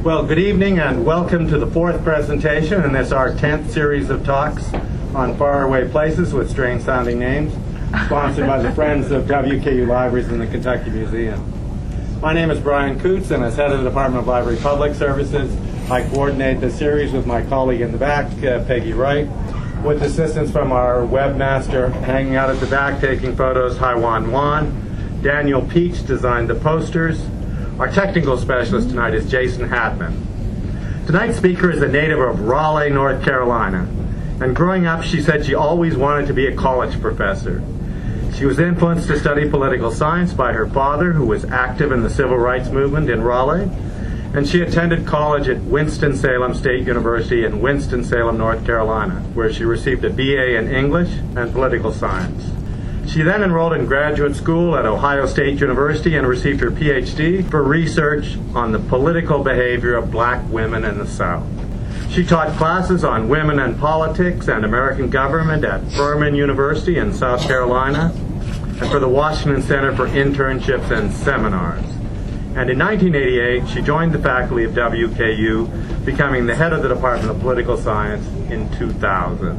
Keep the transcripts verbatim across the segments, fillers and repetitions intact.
Well, good evening and welcome to the fourth presentation in this our tenth series of talks on faraway places with strange sounding names, sponsored by the Friends of W K U Libraries and the Kentucky Museum. My name is Brian Coots, and as head of the Department of Library Public Services, I coordinate the series with my colleague in the back, uh, Peggy Wright, with assistance from our webmaster hanging out at the back taking photos, Haiwan Wan. Daniel Peach designed the posters. Our technical specialist tonight is Jason Hatman. Tonight's speaker is a native of Raleigh, North Carolina. And growing up, she said she always wanted to be a college professor. She was influenced to study political science by her father, who was active in the civil rights movement in Raleigh. And she attended college at Winston-Salem State University in Winston-Salem, North Carolina, where she received a B A in English and political science. She then enrolled in graduate school at Ohio State University and received her P H D for research on the political behavior of black women in the South. She taught classes on women and politics and American government at Furman University in South Carolina and for the Washington Center for Internships and Seminars. And in nineteen eighty-eight, she joined the faculty of W K U, becoming the head of the Department of Political Science in two thousand.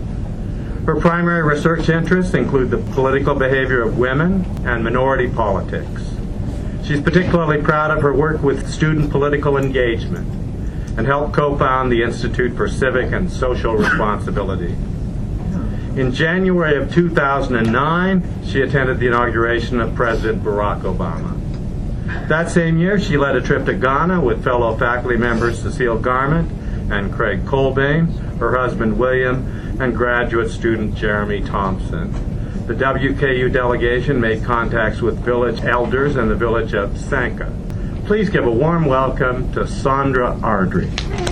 Her primary research interests include the political behavior of women and minority politics. She's particularly proud of her work with student political engagement and helped co-found the Institute for Civic and Social Responsibility. In January of two thousand nine, she attended the inauguration of President Barack Obama. That same year, she led a trip to Ghana with fellow faculty members Cecile Garment and Craig Colbane, her husband William, and graduate student Jeremy Thompson. The W K U delegation made contacts with village elders in the village of Sanka. Please give a warm welcome to Sandra Ardrey.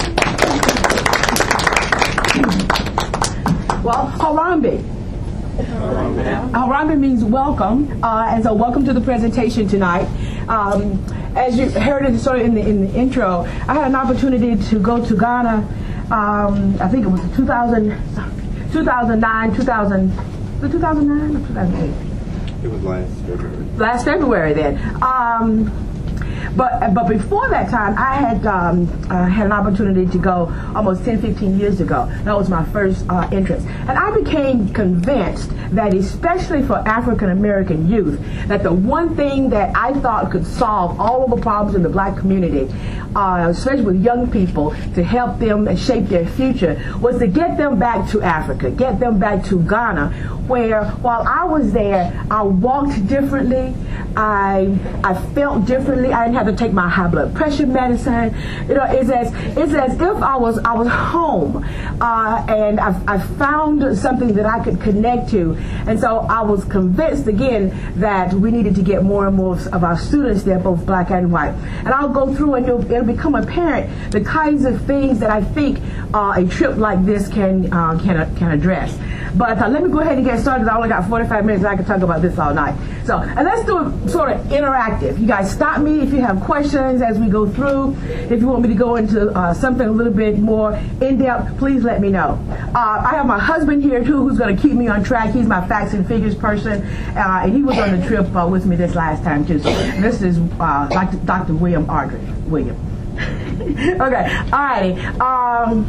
Well, Harambe. Harambe means welcome, uh, and so welcome to the presentation tonight. Um, as you heard it sort of in the, in the intro, I had an opportunity to go to Ghana, um, I think it was two thousand, two thousand nine, two thousand, two thousand nine or two thousand eight? It was last February. Last February then. Um, But but before that time, I had um, uh, had an opportunity to go almost ten, fifteen years ago. That was my first uh, interest. And I became convinced that especially for African American youth, that the one thing that I thought could solve all of the problems in the black community, uh, especially with young people, to help them and shape their future, was to get them back to Africa, get them back to Ghana, where while I was there, I walked differently, I I felt differently. I didn't have to take my high blood pressure medicine. You know, it's as it's as if I was I was home, uh, and I, I found something that I could connect to, and so I was convinced again that we needed to get more and more of our students there, both black and white. And I'll go through, and it'll, it'll become apparent the kinds of things that I think uh, a trip like this can uh, can can address. But uh, let me go ahead and get started. I only got forty-five minutes. And I can talk about this all night. So, and let's do it sort of interactive. You guys stop me if you have questions as we go through. If you want me to go into uh, something a little bit more in-depth, please let me know. Uh, I have my husband here, too, who's going to keep me on track. He's my facts and figures person, uh, and he was on the trip uh, with me this last time, too. So this is uh, Doctor Doctor William Ardrey. William. Okay, all righty. Um,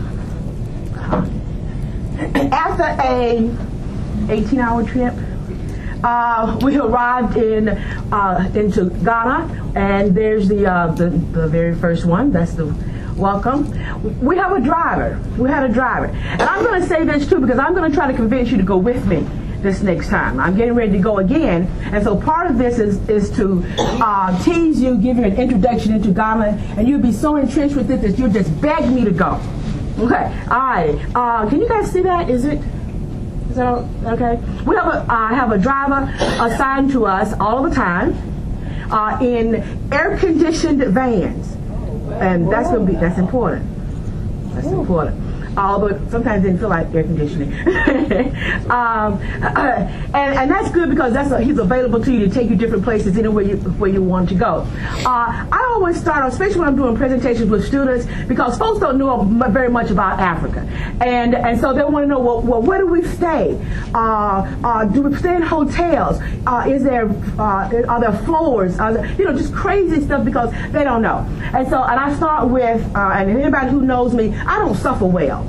after a eighteen-hour trip, Uh, we arrived in uh, into Ghana, and there's the, uh, the the very first one. That's the welcome. We have a driver. We had a driver, and I'm going to say this too because I'm going to try to convince you to go with me this next time. I'm getting ready to go again, and so part of this is is to uh, tease you, give you an introduction into Ghana, and you'll be so entrenched with it that you'll just beg me to go. Okay. All right. Uh, can you guys see that? Is it? So, okay, we have a uh, have a driver assigned to us all the time uh, in air-conditioned vans, and that's gonna be that's important. That's important. Although sometimes it didn't feel like air conditioning, um, uh, and and that's good because that's a, he's available to you to take you different places anywhere you where you want to go. Uh, I always start, especially when I'm doing presentations with students, because folks don't know very much about Africa. And and so they want to know, well, well where do we stay? Uh, uh, do we stay in hotels? Uh, is there, uh, are there floors? Are there, you know, just crazy stuff because they don't know. And so, and I start with, uh, and anybody who knows me, I don't suffer well.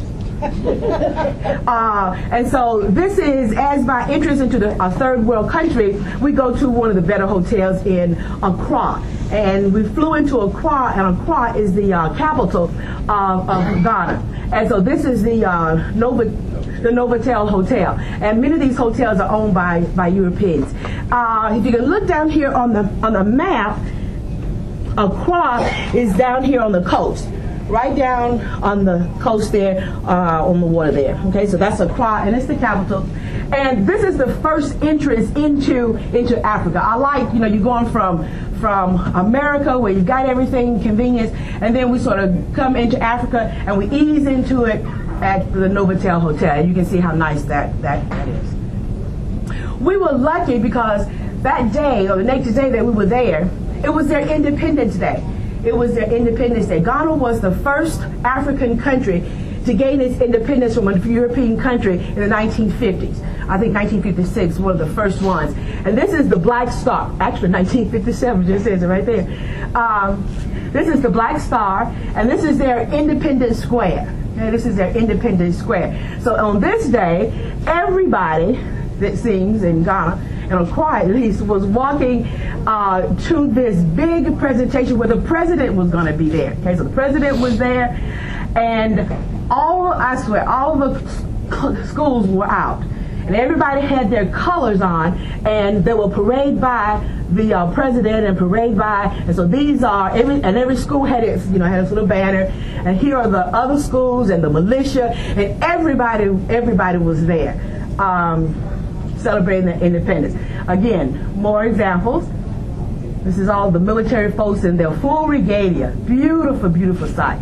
uh, and so this is, as my interest into the uh, third world country, we go to one of the better hotels in Accra. And we flew into Accra, and Accra is the uh, capital of, of Ghana. And so this is the uh, Nova, the Novotel Hotel. And many of these hotels are owned by, by Europeans. Uh, if you can look down here on the, on the map, Accra is down here on the coast. Right down on the coast there, uh, on the water there. Okay, so that's Accra, and it's the capital. And this is the first entrance into into Africa. I like, you know, you're going from from America where you got everything, convenience, and then we sort of come into Africa and we ease into it at the Novotel Hotel. You can see how nice that that, that is. We were lucky because that day, or the next day that we were there, it was their Independence Day. It was their Independence Day. Ghana was the first African country to gain its independence from a European country in the nineteen fifties. I think nineteen fifty-six, one of the first ones. And this is the Black Star. Actually, nineteen fifty-seven just says it right there. Um, this is the Black Star, and this is their Independence Square. Okay, this is their Independence Square. So on this day, everybody that sings in Ghana, and Accra at least, was walking uh, to this big presentation where the president was going to be there. Okay, so the president was there, and all, I swear, all the schools were out. And everybody had their colors on, and they will parade by the uh, president and parade by. And so these are, every, and every school had its, you know, had its little banner. And here are the other schools and the militia, and everybody, everybody was there. Um, celebrating their independence. Again, more examples. This is all the military folks in their full regalia. Beautiful, beautiful sight.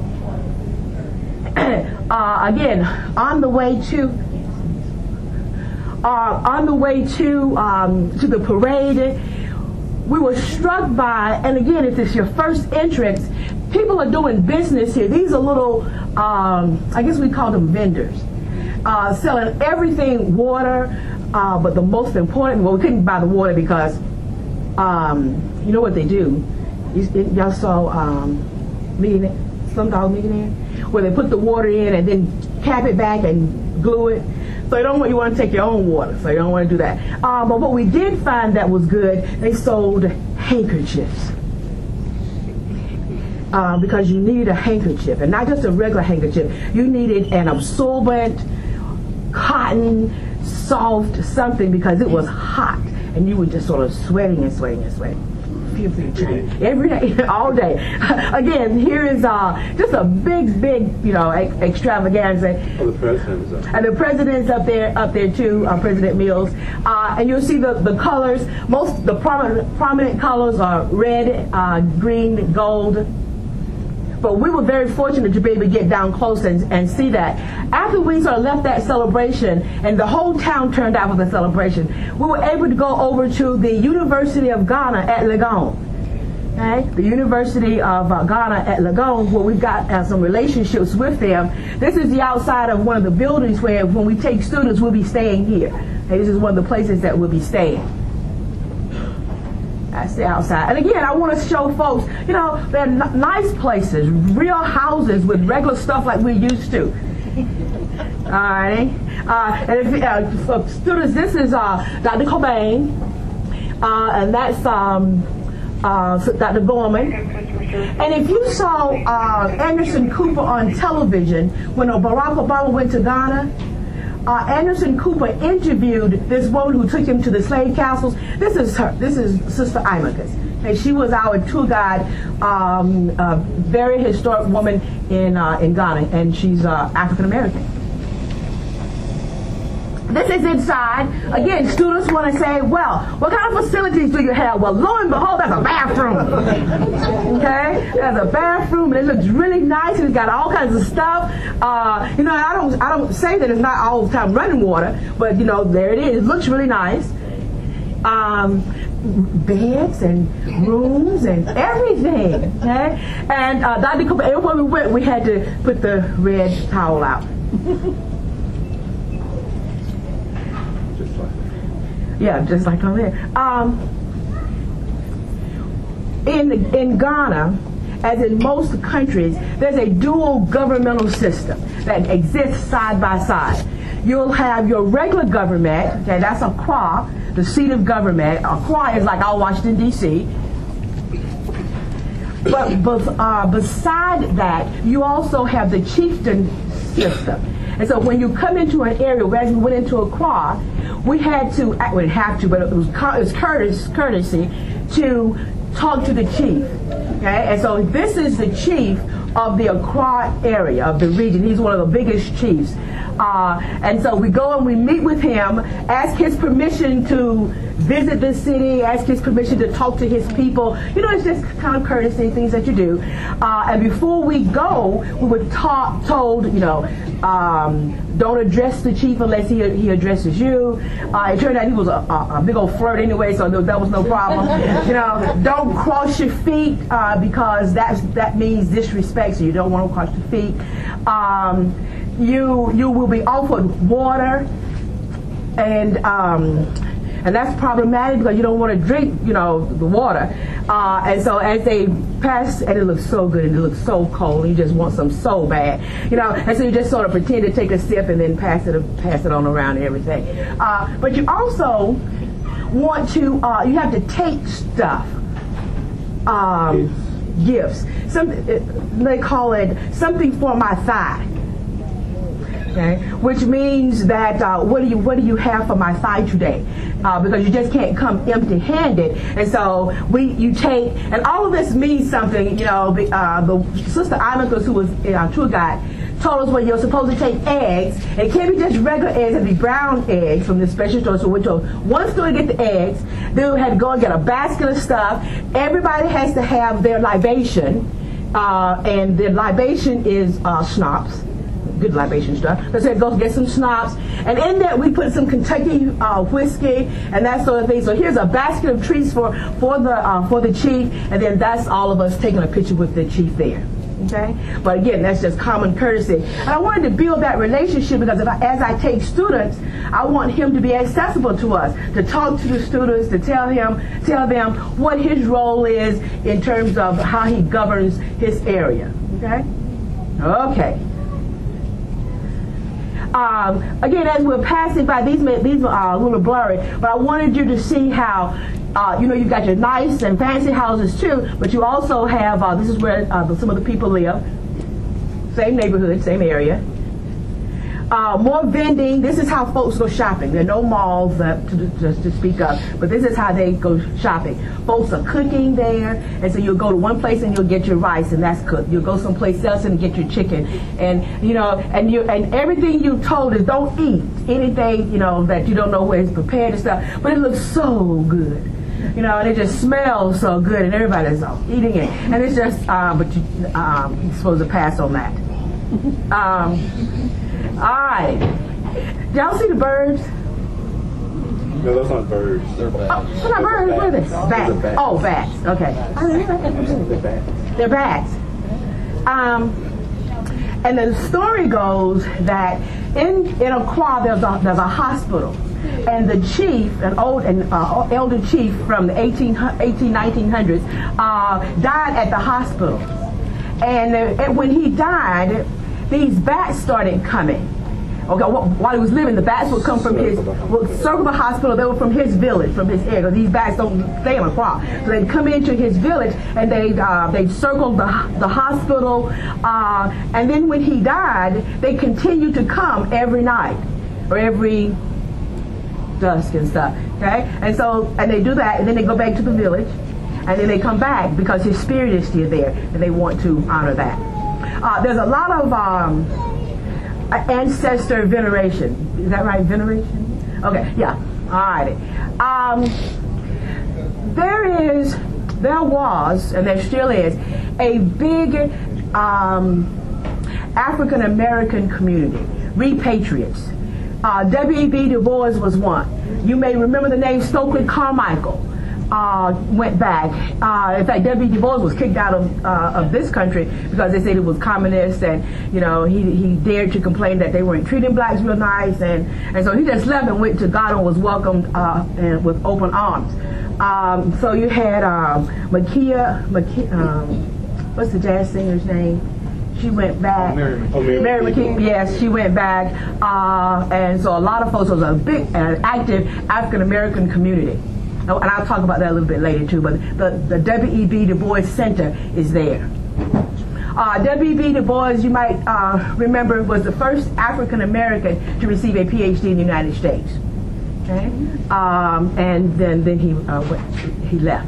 uh, again, on the way to uh, on the way to um, to the parade, we were struck by, and again, if it's your first entrance, people are doing business here. These are little, um, I guess we call them vendors, uh, selling everything, water. Uh, but the most important, well, we couldn't buy the water because, um, you know what they do? You, y'all saw um, Millionaire, Slumdog Millionaire, where they put the water in and then cap it back and glue it. So you don't want, you want to take your own water, so you don't want to do that. Uh, but what we did find that was good, they sold handkerchiefs. Uh, because you needed a handkerchief, and not just a regular handkerchief. You needed an absorbent, cotton, soft something, because it was hot and you were just sort of sweating and sweating and sweating. Every day, all day. Again, here is uh, just a big, big, you know, ex- extravaganza. Oh, the president's up. And the president's up there, up there too, uh, President Mills. Uh, and you'll see the, the colors. Most the prominent prominent colors are red, uh, green, gold. But we were very fortunate to be able to get down close and, and see that. After we sort of left that celebration, and the whole town turned out for the celebration, we were able to go over to the University of Ghana at Legon. Okay? The University of uh, Ghana at Legon, where we've got uh, some relationships with them. This is the outside of one of the buildings where, when we take students, we'll be staying here. Okay? This is one of the places that we'll be staying. That's the outside. And again, I want to show folks, you know, they're n- nice places, real houses with regular stuff like we're used to. All right. Uh, and if, uh, for students, this is uh, Doctor Cobain, uh, and that's um, uh, Doctor Gorman. And if you saw uh, Anderson Cooper on television when Barack Obama went to Ghana, Uh, Anderson Cooper interviewed this woman who took him to the slave castles. This is her. This is Sister Imacus. And she was our tour guide, um, a very historic woman in uh, in Ghana, and she's uh, African American. This is inside. Again, students want to say, well, what kind of facilities do you have? Well, lo and behold, there's a bathroom. Okay? There's a bathroom, and it looks really nice, and it's got all kinds of stuff. Uh, you know, I don't I don't say that it's not all the time running water, but, you know, there it is. It looks really nice. um, beds and rooms and everything. Okay? And uh, Doctor Cooper, everywhere we went, we had to put the red towel out. Just like that. Yeah, just like over there. Um, in in Ghana, as in most countries, there's a dual governmental system that exists side by side. You'll have your regular government, okay, that's Accra, the seat of government. Accra is like our Washington, D C But, but uh, beside that, you also have the chieftain system. And so when you come into an area, as we went into Accra, we had to, we didn't have to, but it was, it was courtesy, courtesy to talk to the chief. Okay, and so this is the chief of the Accra area, of the region. He's one of the biggest chiefs. Uh, and so we go and we meet with him, ask his permission to visit the city, ask his permission to talk to his people. You know, it's just kind of courtesy, things that you do. Uh, and before we go, we were taught, told, you know, um, don't address the chief unless he, he addresses you. Uh, it turned out he was a, a, a big old flirt anyway, so that was no problem. You know, don't cross your feet uh, because that's, that means disrespect, so you don't want to cross your feet. Um, you you will be offered water, and um, and that's problematic because you don't want to drink, you know, the water. Uh, and so as they pass, and it looks so good, and it looks so cold, and you just want some so bad, you know. And so you just sort of pretend to take a sip and then pass it pass it on around and everything. Uh, but you also want to uh, you have to take stuff. Um, gifts. Some they call it something for my thigh. Okay, which means that uh, what do you what do you have for my thigh today? Uh, because you just can't come empty-handed, and so we you take, and all of this means something. You know, the, uh, the Sister Anakas, who was our tour guide, told us when you're supposed to take eggs. It can't be just regular eggs; it be brown eggs from the special store. So we told one store to get the eggs. Then we had to go and get a basket of stuff. Everybody has to have their libation, uh, and the libation is uh, schnapps. Good libation stuff. Let's say go get some schnapps, and in that we put some Kentucky uh, whiskey and that sort of thing. So here's a basket of treats for for the uh, for the chief, and then that's all of us taking a picture with the chief there. Okay, but again, that's just common courtesy. And I wanted to build that relationship because if I, as I take students, I want him to be accessible to us, to talk to the students, to tell him, tell them what his role is in terms of how he governs his area. Okay, okay. Um, again, as we're passing by, these these are a little blurry, but I wanted you to see how, uh, you know, you've got your nice and fancy houses too, but you also have, uh, this is where uh, the, some of the people live, same neighborhood, same area. Uh, more vending. This is how folks go shopping. There are no malls uh, to, to, to speak of, but this is how they go shopping. Folks are cooking there, and so you'll go to one place and you'll get your rice, and that's cooked. You'll go someplace else and get your chicken, and you know, and you and everything you're told is don't eat anything, you know, that you don't know where it's prepared and stuff. But it looks so good, you know, and it just smells so good, and everybody's uh, eating it, and it's just, uh, but you, um, you're supposed to pass on that. Um, All right. Did y'all see the birds? No, those aren't birds. They're bats. Oh, they're not birds. What are they? Bats. Bats. Oh, bats. Okay. They're bats. They're bats. Um, and the story goes that in in Accra there's a there's a hospital, and the chief, an old and uh, elder chief from the eighteen, nineteen hundreds, uh, died at the hospital, and, uh, and when he died, these bats started coming. Okay, while he was living, the bats would come from his, would circle the hospital. They were from his village, from his area. These bats don't stay in Accra, so they'd come into his village and they uh, they circled the the hospital. Uh, and then when he died, they continued to come every night or every dusk and stuff. Okay, and so and they do that, and then they go back to the village, and then they come back because his spirit is still there, and they want to honor that. Uh, there's a lot of um, ancestor veneration. Is that right? Veneration? Okay, yeah. All righty. Um, there is, there was, and there still is, a big um, African American community, repatriates. Uh, W E B Du Bois was one. You may remember the name Stokely Carmichael. Uh, went back. Uh, in fact, W E B Du Bois was kicked out of uh, of this country because they said it was communist, and you know he he dared to complain that they weren't treating blacks real nice, and and so he just left and went to God and was welcomed uh, and with open arms. Um, so you had um, Makia, Makia um, what's the jazz singer's name? She went back. Mary Oh, Mary, Mary McKee. Yes, she went back, uh, and so a lot of folks. It was a big and active African American community. And I'll talk about that a little bit later too, but the, the W E B Du Bois Center is there. Uh, W E B Du Bois, you might uh, remember, was the first African American to receive a P H D in the United States. Okay, um, and then then he uh, went, he left.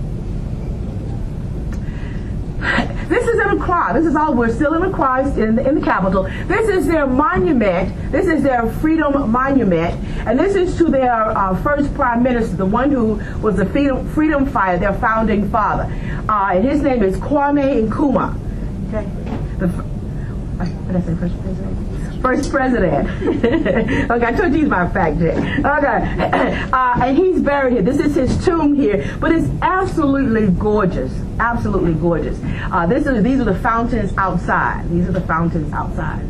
This is in Accra. This is all. We're still in Accra, in the, in the capital. This is their monument. This is their freedom monument, and this is to their uh, first prime minister, the one who was the freedom, freedom fighter, their founding father. Uh, and his name is Kwame Nkrumah. Okay, the, uh, what did I say? First president. First president. Okay, I told you he's my fact check. Okay, uh, and he's buried here. This is his tomb here, but it's absolutely gorgeous. Absolutely gorgeous. Uh, this is these are the fountains outside. These are the fountains outside.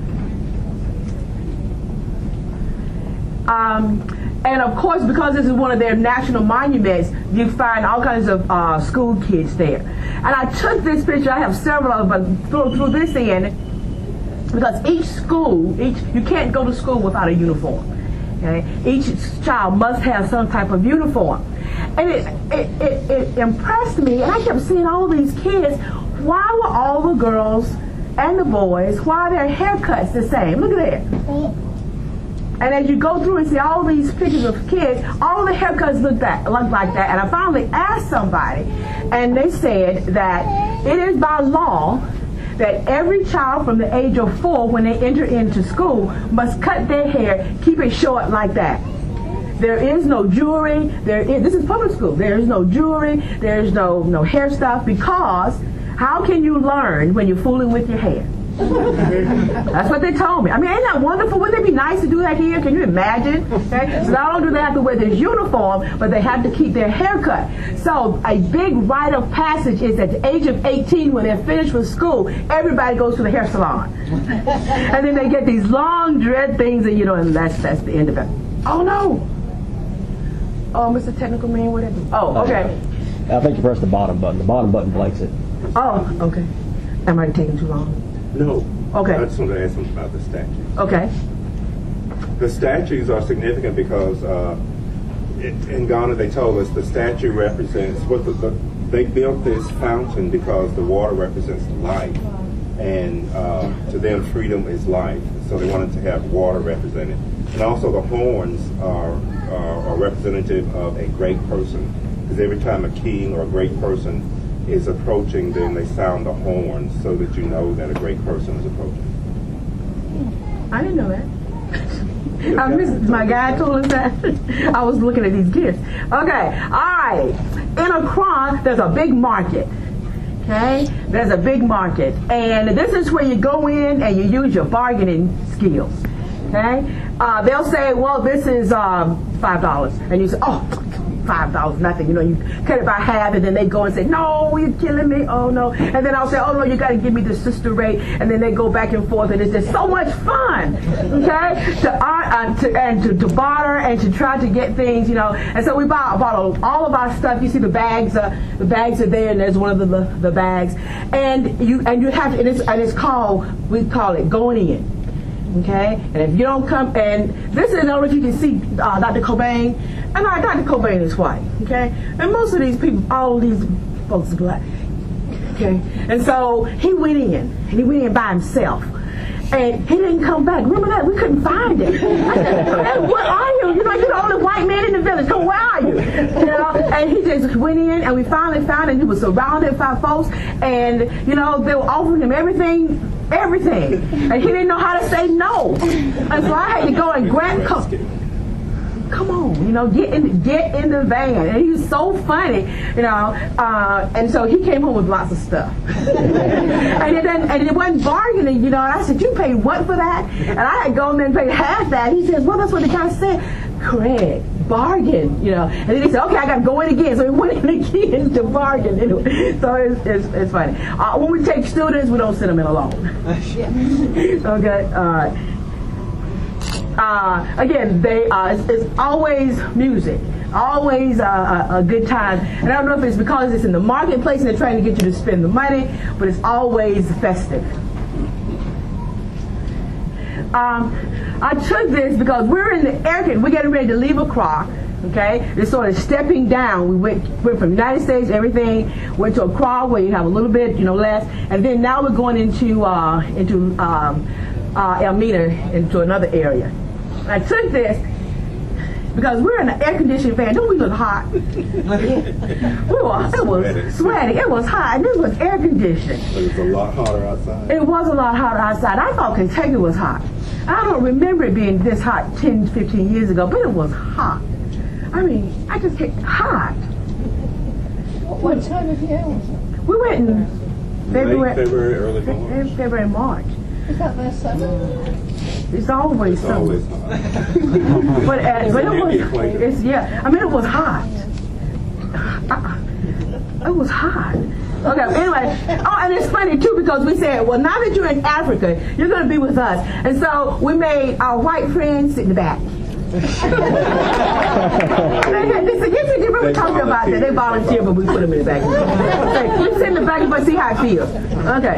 Um, and of course, because this is one of their national monuments, you find all kinds of uh, school kids there. And I took this picture. I have several of them, but through, through this end. Because each school, each you can't go to school without a uniform. Okay? Each child must have some type of uniform. And it, it, it, it impressed me, and I kept seeing all these kids. Why were all the girls and the boys, why are their haircuts the same? Look at that. And as you go through and see all these pictures of kids, all the haircuts look, that, look like that. And I finally asked somebody, and they said that it is by law that every child from the age of four, when they enter into school, must cut their hair, keep it short like that. There is no jewelry. There is, this is public school. There is no jewelry. There is no, no hair stuff, because how can you learn when you're fooling with your hair? That's what they told me. I mean, ain't that wonderful? Wouldn't it be nice to do that here? Can you imagine? Okay? So not only do they have to wear this uniform, but they have to keep their hair cut. So a big rite of passage is at the age of eighteen, when they're finished with school, everybody goes to the hair salon. And then they get these long dread things, and you know, and that's, that's the end of it. Oh, no. Oh, Mister Technical Man, what did I do? Oh, okay. I think you press the bottom button. The bottom button blanks it. Oh, okay. Am I taking too long? No. Okay. I just wanted to ask something about the statues. Okay. The statues are significant because uh, in, in Ghana they told us the statue represents what the, the they built this fountain because the water represents life, and uh, to them freedom is life. So they wanted to have water represented, and also the horns are are, are representative of a great person, because every time a king or a great person is approaching, then they sound the horn so that you know that a great person is approaching. I didn't know that. I missed, my guy told us that. I was looking at these kids. Okay, all right. In Accra, there's a big market. Okay, there's a big market, and this is where you go in and you use your bargaining skills. Okay, uh, they'll say, "Well, this is um, five dollars," and you say, "Oh, five dollars, nothing." You know, you cut it by half, and then they go and say, "No, you're killing me." Oh no, and then I'll say, "Oh no, you got to give me the sister rate," and then they go back and forth, and it's just so much fun. Okay, to uh, to and to, to barter and to try to get things, you know. And so we bought, bought all of our stuff. You see the bags, uh, the bags are there, and there's one of the the, the bags, and you and you have to, and it's and it's called, we call it going in. Okay, and if you don't come, and this is, I don't know if you can see uh, Doctor Cobain, and uh, Doctor Cobain is white, okay, and most of these people, all these folks are black, okay, and so he went in, and he went in by himself, and he didn't come back. Remember that? We couldn't find him. I said, "Hey, where are you? You're like, you're the only white man in the village. Come, where are you?" You know, and he just went in, and we finally found him. He was surrounded by folks, and you know, they were offering him everything. Everything, and he didn't know how to say no, and so I had to go and grab. Co- come on, you know, get in, get in the van. And he was so funny, you know. Uh, and so he came home with lots of stuff. and, it, and it wasn't bargaining, you know. And I said, you paid what for that? And I had gone there and paid half that. He says, well, that's what the guy said. Correct. Bargain, you know. And then he said, okay, I got to go in again. So he went in again to bargain. Anyway. So it's, it's, it's funny. Uh, when we take students, we don't send them in alone. Okay. Uh, uh, again, they uh, it's, it's always music. Always uh, a, a good time. And I don't know if it's because it's in the marketplace and they're trying to get you to spend the money, but it's always festive. Um, I took this because we're in the air conditioning. We're getting ready to leave Accra. Okay, it's sort of stepping down. We went went from United States, everything went to Accra where you have a little bit, you know, less, and then now we're going into uh, into um, uh, Elmina, into another area. I took this because we're in an air conditioning fan. Don't we look hot? we were, it was sweaty. It was hot, and this was air conditioned. But it's a lot hotter outside. It was a lot hotter outside. I thought Kentucky was hot. I don't remember it being this hot ten, fifteen years ago, but it was hot. I mean, I just get hot. What, what time of year was it? We went in February, Late February, early March. February, March. Is that their summer? It's always It's summer. always hot. but uh, but it near the was, equator. it's, yeah, I mean, it was hot. Uh, it was hot. Okay, anyway. Oh, and it's funny, too, because we said, well, now that you're in Africa, you're going to be with us. And so we made our white friends sit in the back. they, they said, yes, we remember talking about that. They volunteered, but we put them in the back. We sit in the back, but see how it feels. Okay.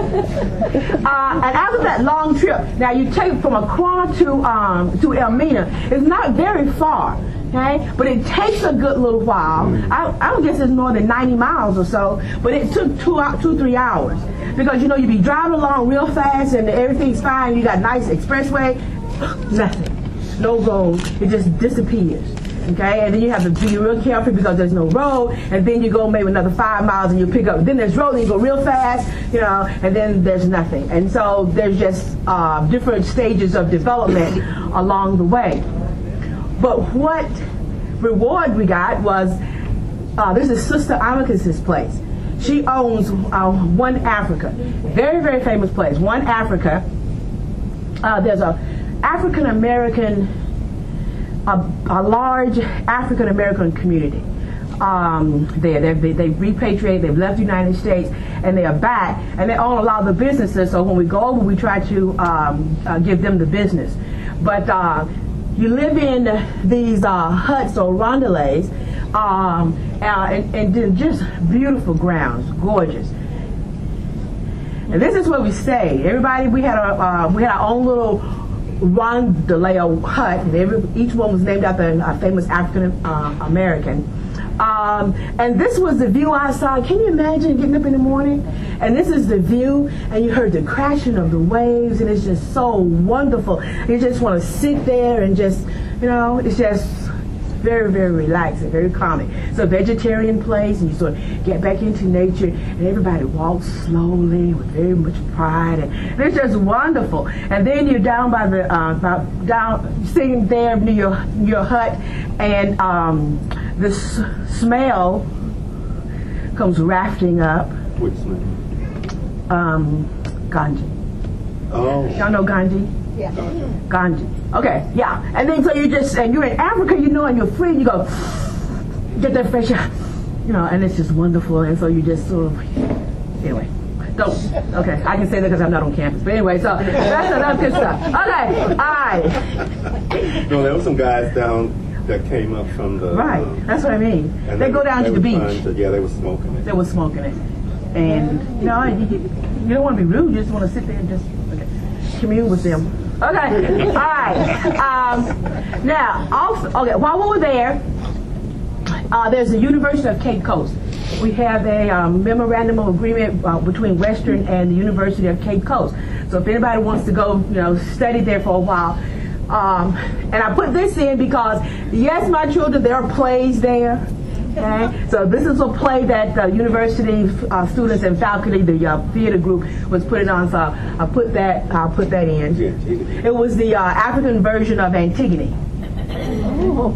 Uh, and after that long trip, now you take from Accra to um, to Elmina. It's not very far, okay? But it takes a good little while. I, I don't guess it's more than ninety miles or so, but it took two, two, three hours. Because, you know, you be driving along real fast and everything's fine. You got nice expressway, nothing. No road, it just disappears. Okay, and then you have to be real careful because there's no road, and then you go maybe another five miles and you pick up. Then there's road, and you go real fast, you know, and then there's nothing. And so there's just uh, different stages of development along the way. But what reward we got was uh, this is Sister Amicus's place. She owns uh, One Africa, very very famous place. One Africa. Uh, there's a African American, a, a large African American community um, there. They've, they've repatriated, they've left the United States, and they are back, and they own a lot of the businesses, so when we go over, we try to um, uh, give them the business. But uh, you live in these uh, huts or rondelets, um, uh, and, and then just beautiful grounds, gorgeous. And this is where we stayed. Everybody, we had a, uh, we had our own little rondelay hut. And every, each one was named after a famous African uh, American. Um, and this was the view outside. Can you imagine getting up in the morning? And this is the view, and you heard the crashing of the waves, and it's just so wonderful. You just want to sit there and just, you know, it's just very, very relaxing, very calming. It's a vegetarian place, and you sort of get back into nature, and everybody walks slowly with very much pride, and it's just wonderful. And then you're down by the, uh, by, down, sitting there near your, your hut, and um, the s- smell comes rafting up. Which smell? Um, ganji. Oh. Y'all know ganji? Yeah. Ganji. Okay, yeah. And then so you just, and you're in Africa, you know, and you're free, you go, get that fresh air, you know, and it's just wonderful. And so you just sort of, anyway, don't, okay, I can say that because I'm not on campus. But anyway, so that's enough good stuff. Okay, all right. No, there were some guys down that came up from the... Right, um, that's what I mean. and They go down they to the were beach. trying to- yeah, they were smoking it. They were smoking it. And, you know, you, you don't want to be rude, you just want to sit there and just, okay, commune with them. Okay, all right. Um, now, also, okay, while we were there, uh, there's the University of Cape Coast. We have a um, memorandum of agreement uh, between Western and the University of Cape Coast. So if anybody wants to go, you know, study there for a while, um, and I put this in because, yes, my children, there are plays there. Okay, so this is a play that the university uh, students and faculty, the uh, theater group, was putting on. So I put that, I put that in. It was the uh, African version of Antigone. Oh.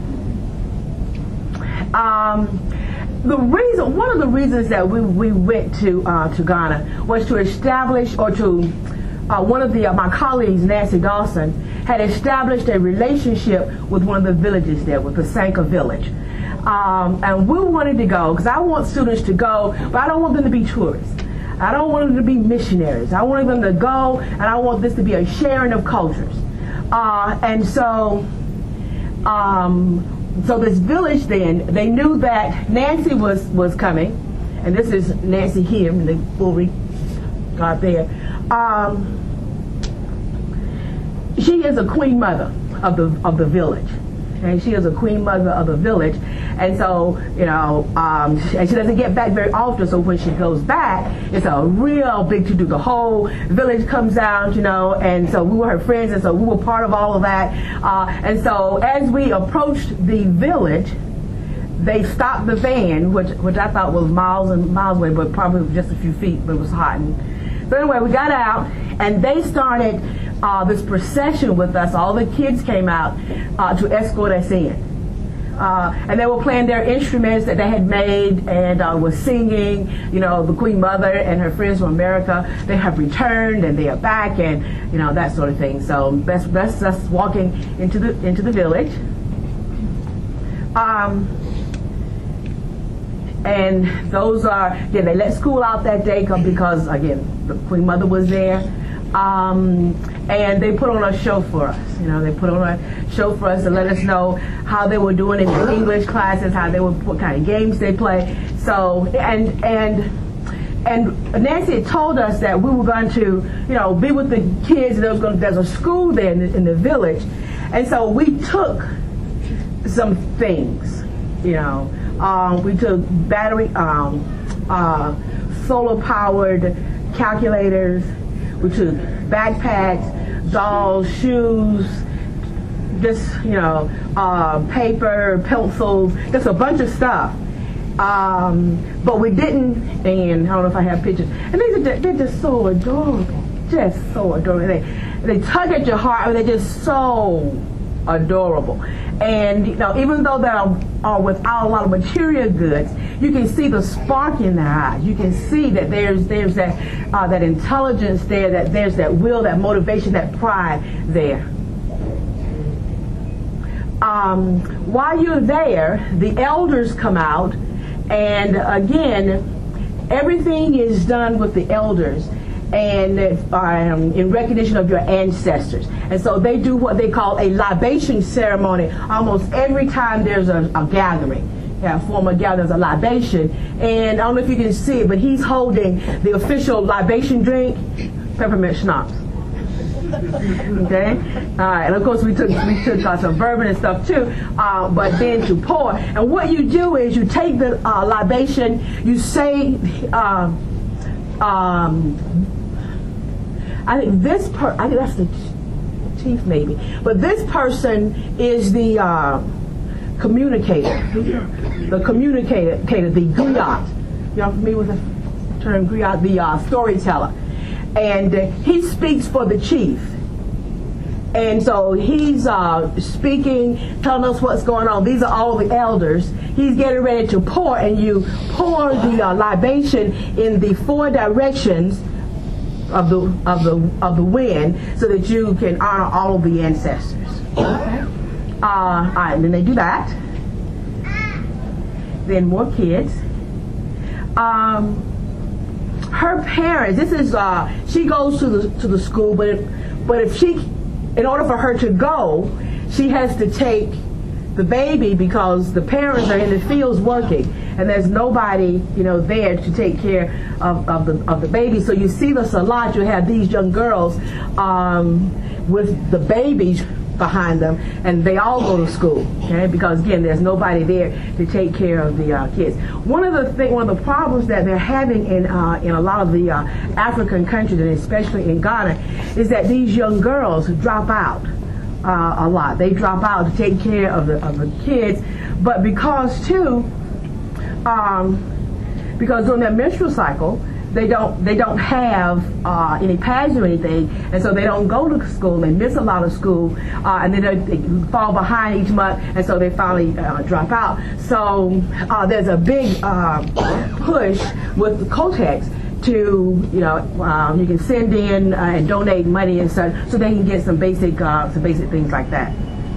Um, the reason, one of the reasons that we, we went to uh, to Ghana was to establish, or to uh, one of the uh, my colleagues, Nancy Dawson, had established a relationship with one of the villages there, with the Sanka village. Um, and we wanted to go because I want students to go, but I don't want them to be tourists. I don't want them to be missionaries. I want them to go, and I want this to be a sharing of cultures. Uh, and so, um, so this village then, they knew that Nancy was, was coming, and this is Nancy here in the Bullry God there. Um, she is a queen mother of the of the village. And she is a queen mother of the village, and so you know, um, and she doesn't get back very often. So when she goes back, it's a real big to do. The whole village comes out, you know, and so we were her friends, and so we were part of all of that. Uh, and so as we approached the village, they stopped the van, which which I thought was miles and miles away, but probably just a few feet. But it was hot. And so anyway, we got out, and they started Uh, this procession with us. All the kids came out uh, to escort us in. Uh, and they were playing their instruments that they had made, and uh, was singing, you know, the Queen Mother and her friends from America, they have returned and they are back, and, you know, that sort of thing. So that's, that's us walking into the, into the village. Um, and those are, yeah, they let school out that day because, again, the Queen Mother was there. Um, and they put on a show for us. You know, they put on a show for us to let us know how they were doing in the English classes, how they were, what kind of games they play. So, and and and Nancy had told us that we were going to, you know, be with the kids. And there was going to, there's a school there in the, in the village, and so we took some things. You know, um, we took battery, um, uh, solar-powered calculators. We took backpacks, dolls, shoes, just, you know, uh, paper, pencils, just a bunch of stuff. Um, but we didn't, and I don't know if I have pictures. And these are just, they're just so adorable, just so adorable. They, they tug at your heart, and they're just so adorable. And, you know, even though they are, are without a lot of material goods, you can see the spark in their eyes. You can see that there's there's that uh, that intelligence there, that there's that will, that motivation, that pride there. Um, while you're there, the elders come out, and again, everything is done with the elders, and um, in recognition of your ancestors. And so they do what they call a libation ceremony almost every time there's a, a gathering. Yeah, formal gathering, there's a libation. And I don't know if you can see it, but he's holding the official libation drink, peppermint schnapps. Okay? All right, and of course we took we took uh, some bourbon and stuff too, uh, but then to pour. And what you do is you take the uh, libation, you say, uh, um, I think this per I think that's the chief maybe, but this person is the uh, communicator, the communicator, the griot. Y'all familiar with the term griot? The uh, storyteller, and uh, he speaks for the chief. And so he's uh, speaking, telling us what's going on. These are all the elders. He's getting ready to pour, and you pour the uh, libation in the four directions of the of the of the wind, so that you can honor all of the ancestors. Okay. Uh, all right, and then they do that. Then more kids. Um, her parents. This is uh, she goes to the to the school, but if, but if she, in order for her to go, she has to take the baby because the parents are in the fields working, and there's nobody, you know, there to take care of, of the of the baby. So you see this a lot. You have these young girls um, with the babies behind them, and they all go to school, okay? Because again, there's nobody there to take care of the uh, kids. One of the thing, one of the problems that they're having in uh, in a lot of the uh, African countries, and especially in Ghana, is that these young girls drop out uh, a lot. They drop out to take care of the of the kids, but because too, um, because during their menstrual cycle, they don't they don't have uh, any pads or anything, and so they don't go to school. They miss a lot of school, uh, and then they, they fall behind each month, and so they finally uh, drop out. So uh, there's a big uh, push with the Kotex to, you know, um, you can send in uh, and donate money and such, so they can get some basic uh, some basic things like that.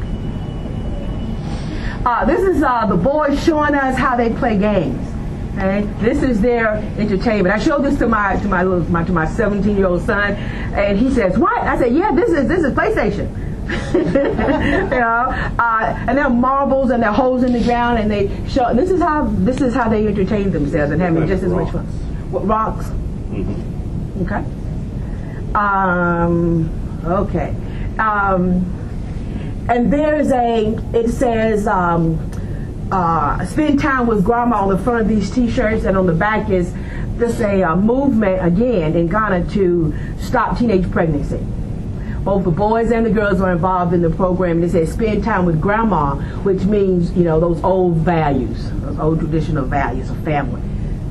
Uh, this is uh, the boys showing us how they play games. Okay? This is their entertainment. I showed this to my to my little my, to my seventeen year old son, and he says, "What?" I said, "Yeah, this is this is PlayStation." You know, uh, and there are marbles and there are holes in the ground, and they show. This is how this is how they entertain themselves and having just as much fun. What, rocks? Mm-hmm. Okay. Um. Okay. Um. And there's a. It says. Um, Uh, spend time with grandma on the front of these t-shirts, and on the back is this a uh, movement again in Ghana to stop teenage pregnancy. Both the boys and the girls are involved in the program, and it says spend time with grandma, which means, you know, those old values, those old traditional values of family.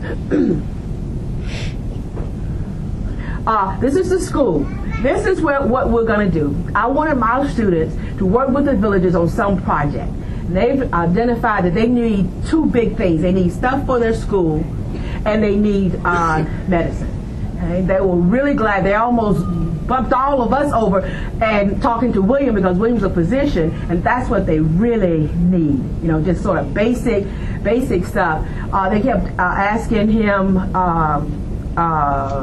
uh, this is the school. This is where, what we're going to do. I wanted my students to work with the villagers on some project. They've identified that they need two big things. They need stuff for their school, and they need uh, medicine. Okay? They were really glad. They almost bumped all of us over and talking to William, because William's a physician, and that's what they really need. You know, just sort of basic, basic stuff. Uh, they kept uh, asking him, um, uh,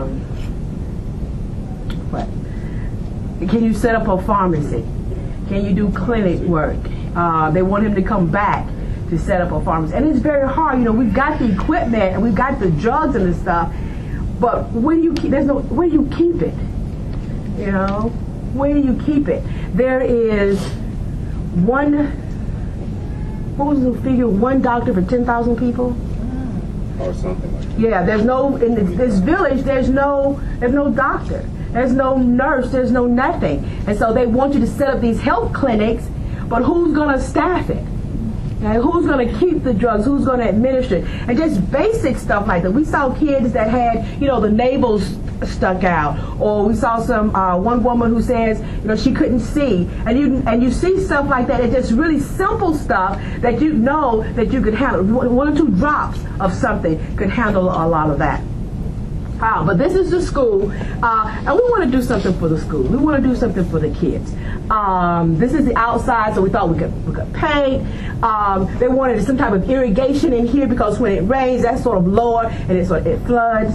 what? Can you set up a pharmacy? Can you do clinic work? Uh, they want him to come back to set up a pharmacy. And it's very hard. You know, we've got the equipment and we've got the drugs and the stuff, but where do you keep, there's no, where do you keep it? You know, where do you keep it? There is one, what was the figure, one doctor for ten thousand people? Or something like that. Yeah, there's no, in this, this village, there's no, there's no doctor. There's no nurse, there's no nothing. And so they want you to set up these health clinics, but who's going to staff it? Okay, who's going to keep the drugs? Who's going to administer it? And just basic stuff like that. We saw kids that had, you know, the navels stuck out, or we saw some uh, one woman who says, you know, she couldn't see, and you and you see stuff like that. It's just really simple stuff that you know that you could handle. One or two drops of something could handle a lot of that. Uh, but this is the school, uh, and we want to do something for the school. We want to do something for the kids. Um, this is the outside, so we thought we could, we could paint. Um, they wanted some type of irrigation in here, because when it rains, that's sort of lower, and it sort of, it floods.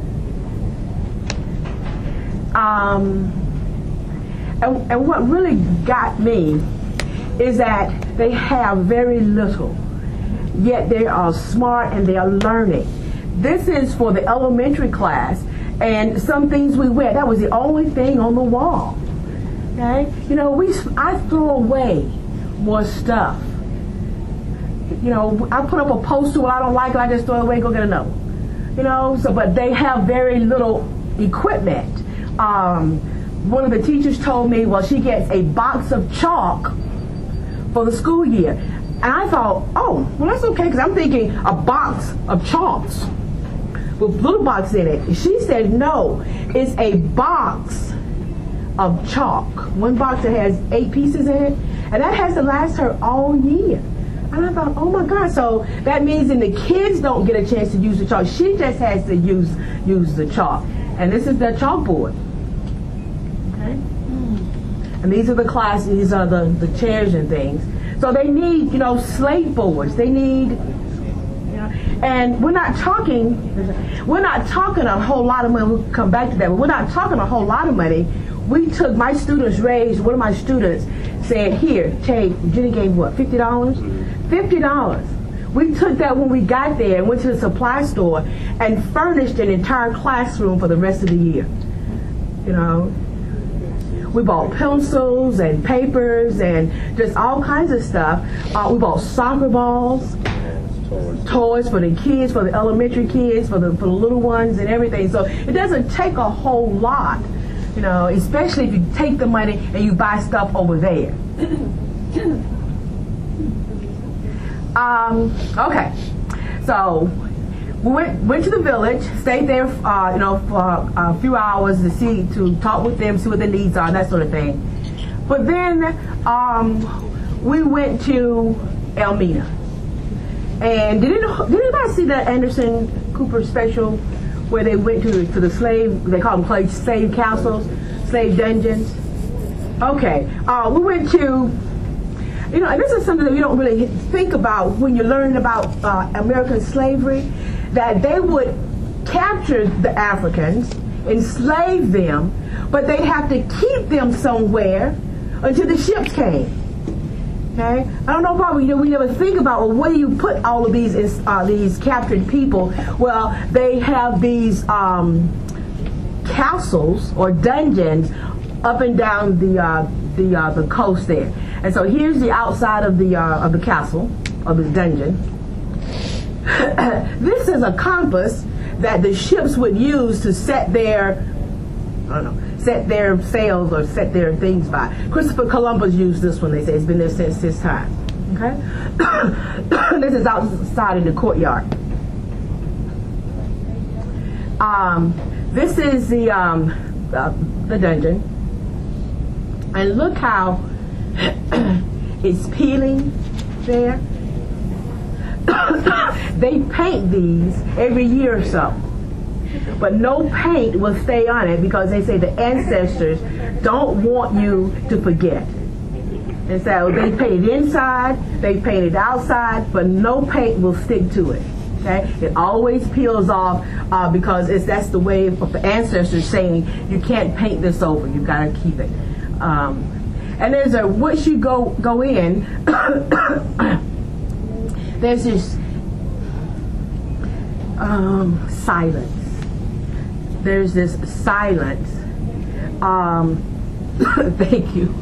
Um, and, and what really got me is that they have very little, yet they are smart and they are learning. This is for the elementary class, and some things we wear, that was the only thing on the wall. Okay? You know, we I throw away more stuff. You know, I put up a poster, well, I don't like it, I just throw it away and go get another one. You know, so, but they have very little equipment. Um, one of the teachers told me, well, she gets a box of chalk for the school year. And I thought, oh, well, that's okay, because I'm thinking a box of chalks with little box in it. She said, no, it's a box of chalk. One box that has eight pieces in it, and that has to last her all year. And I thought, oh my God, so that means then the kids don't get a chance to use the chalk. She just has to use use the chalk. And this is the chalkboard. Okay? And these are the classes, these are the, the chairs and things. So they need, you know, slate boards. They need, you know, and we're not talking, we're not talking a whole lot of money. We'll come back to that, but we're not talking a whole lot of money. We took, my students raised, one of my students said, here, Tay, Jenny gave what, fifty dollars? fifty dollars. We took that when we got there and went to the supply store and furnished an entire classroom for the rest of the year. You know, we bought pencils and papers and just all kinds of stuff. Uh, we bought soccer balls, toys. toys for the kids, for the elementary kids, for the, for the little ones and everything. So it doesn't take a whole lot, you know, especially if you take the money and you buy stuff over there. Um, okay, so we went went to the village, stayed there, uh, you know, for a few hours to see, to talk with them, see what their needs are, that sort of thing. But then um, we went to Elmina. And did, it, did anybody see that Anderson Cooper special where they went to to the slave, they call them slave castles, slave dungeons? Okay, uh, we went to, you know, and this is something that you don't really think about when you're learning about uh, American slavery, that they would capture the Africans, enslave them, but they have to keep them somewhere until the ships came. Okay, I don't know, probably, you know, we never think about, well, where do you put all of these uh, these captured people? Well, they have these um, castles or dungeons up and down the uh, the uh, the coast there. And so here's the outside of the uh, of the castle, of the dungeon. This is a compass that the ships would use to set their, I don't know, set their sails or set their things by. Christopher Columbus used this one, they say. It's been there since his time. Okay? This is outside in the courtyard. Um, this is the, um, uh, the dungeon. And look how it's peeling there. They paint these every year or so. But no paint will stay on it because they say the ancestors don't want you to forget. And so they paint it inside, they paint it outside, but no paint will stick to it. Okay? It always peels off uh, because it's, that's the way of the ancestors saying you can't paint this over, you've got to keep it. Um, and there's a, once you go, go in, there's this um, silence. There's this silence. Um, thank you.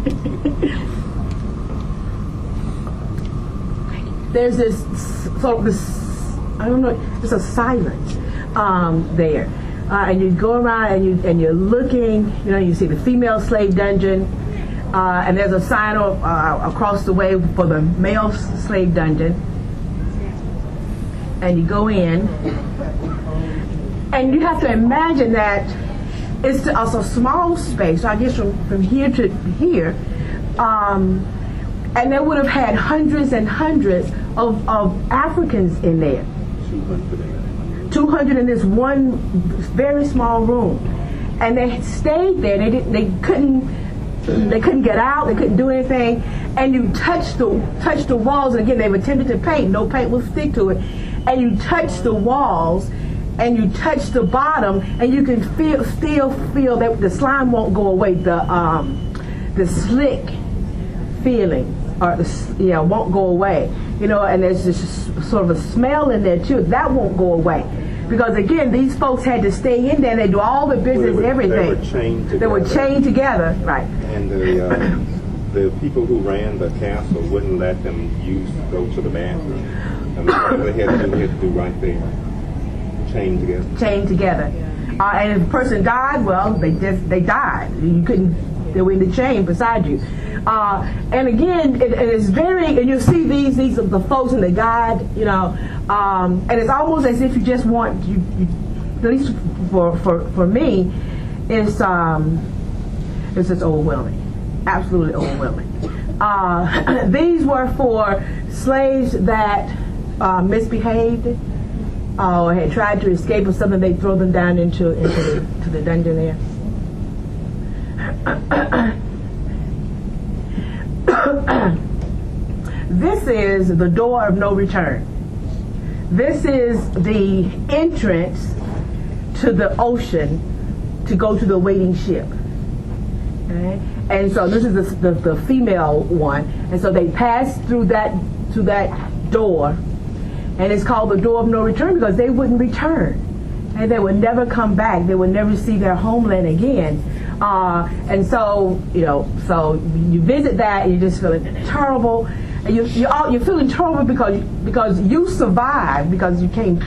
There's this sort of this, I don't know, there's a silence um, there. Uh, and you go around and, you, and you're looking, you know, you see the female slave dungeon, uh, and there's a sign uh, across the way for the male slave dungeon. And you go in, and you have to imagine that it's also a small space, so I guess from, from here to here, um, and they would have had hundreds and hundreds of, of Africans in there. two hundred in this one very small room. And they stayed there, they didn't, they couldn't, they couldn't get out, they couldn't do anything, and you touch the, touch the walls, and again, they've attempted to paint, no paint will stick to it, and you touch the walls, and you touch the bottom, and you can feel, still feel that the slime won't go away. The um, the slick feeling, or the, you know, won't go away. You know, and there's this sort of a smell in there too. That won't go away, because again, these folks had to stay in there. And they do all the business, well, they were, everything. They were chained together. They were chained together, right? And the uh, the people who ran the castle wouldn't let them use go to the bathroom. I mean, all they had to do, they had to do right there. Chained together. Chained together. Uh, and if a person died, well, they just they died. You couldn't. They were in the chain beside you. Uh, and again, it, it is very. And you see these these are the folks in the guide. You know, um, and it's almost as if you just want you. you at least for for for me, it's um, it's just overwhelming. Absolutely overwhelming. Uh, these were for slaves that uh, misbehaved. Uh, or had tried to escape or something, they throw them down into into the, to the dungeon there. This is the door of no return. This is the entrance to the ocean to go to the waiting ship. Okay? And so this is the, the, the female one, and so they pass through that through that door. And it's called the door of no return because they wouldn't return. And they would never come back. They would never see their homeland again. Uh, and so, you know, so you visit that and you're just feeling terrible. And you, you're, all, you're feeling terrible because, because you survived, because you came.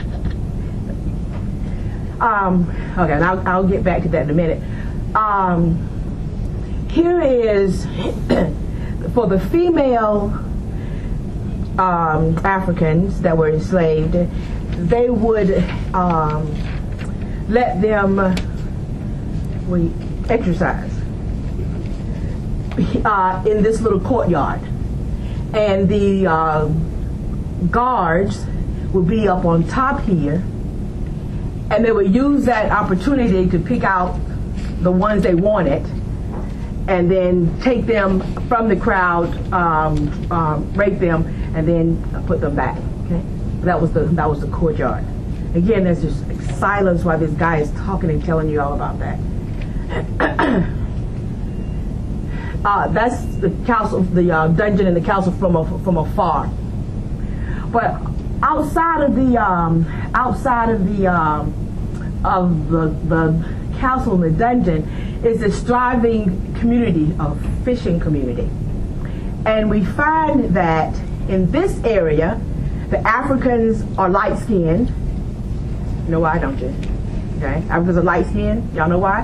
Um, okay, and I'll, I'll get back to that in a minute. Um, here is, for the female Um, Africans that were enslaved, they would um, let them uh, wait, exercise uh, in this little courtyard. And the uh, guards would be up on top here, and they would use that opportunity to pick out the ones they wanted and then take them from the crowd, um, um, rape them, and then put them back. Okay, that was the that was the courtyard. Again, there's just silence while this guy is talking and telling you all about that. uh, that's the castle, the uh, dungeon and the castle from a, from afar. But outside of the um, outside of the um, of the the castle and the dungeon is a thriving community, a fishing community, and we find that in this area, the Africans are light skinned. You know why, don't you? Okay, Africans are light skinned. Y'all know why?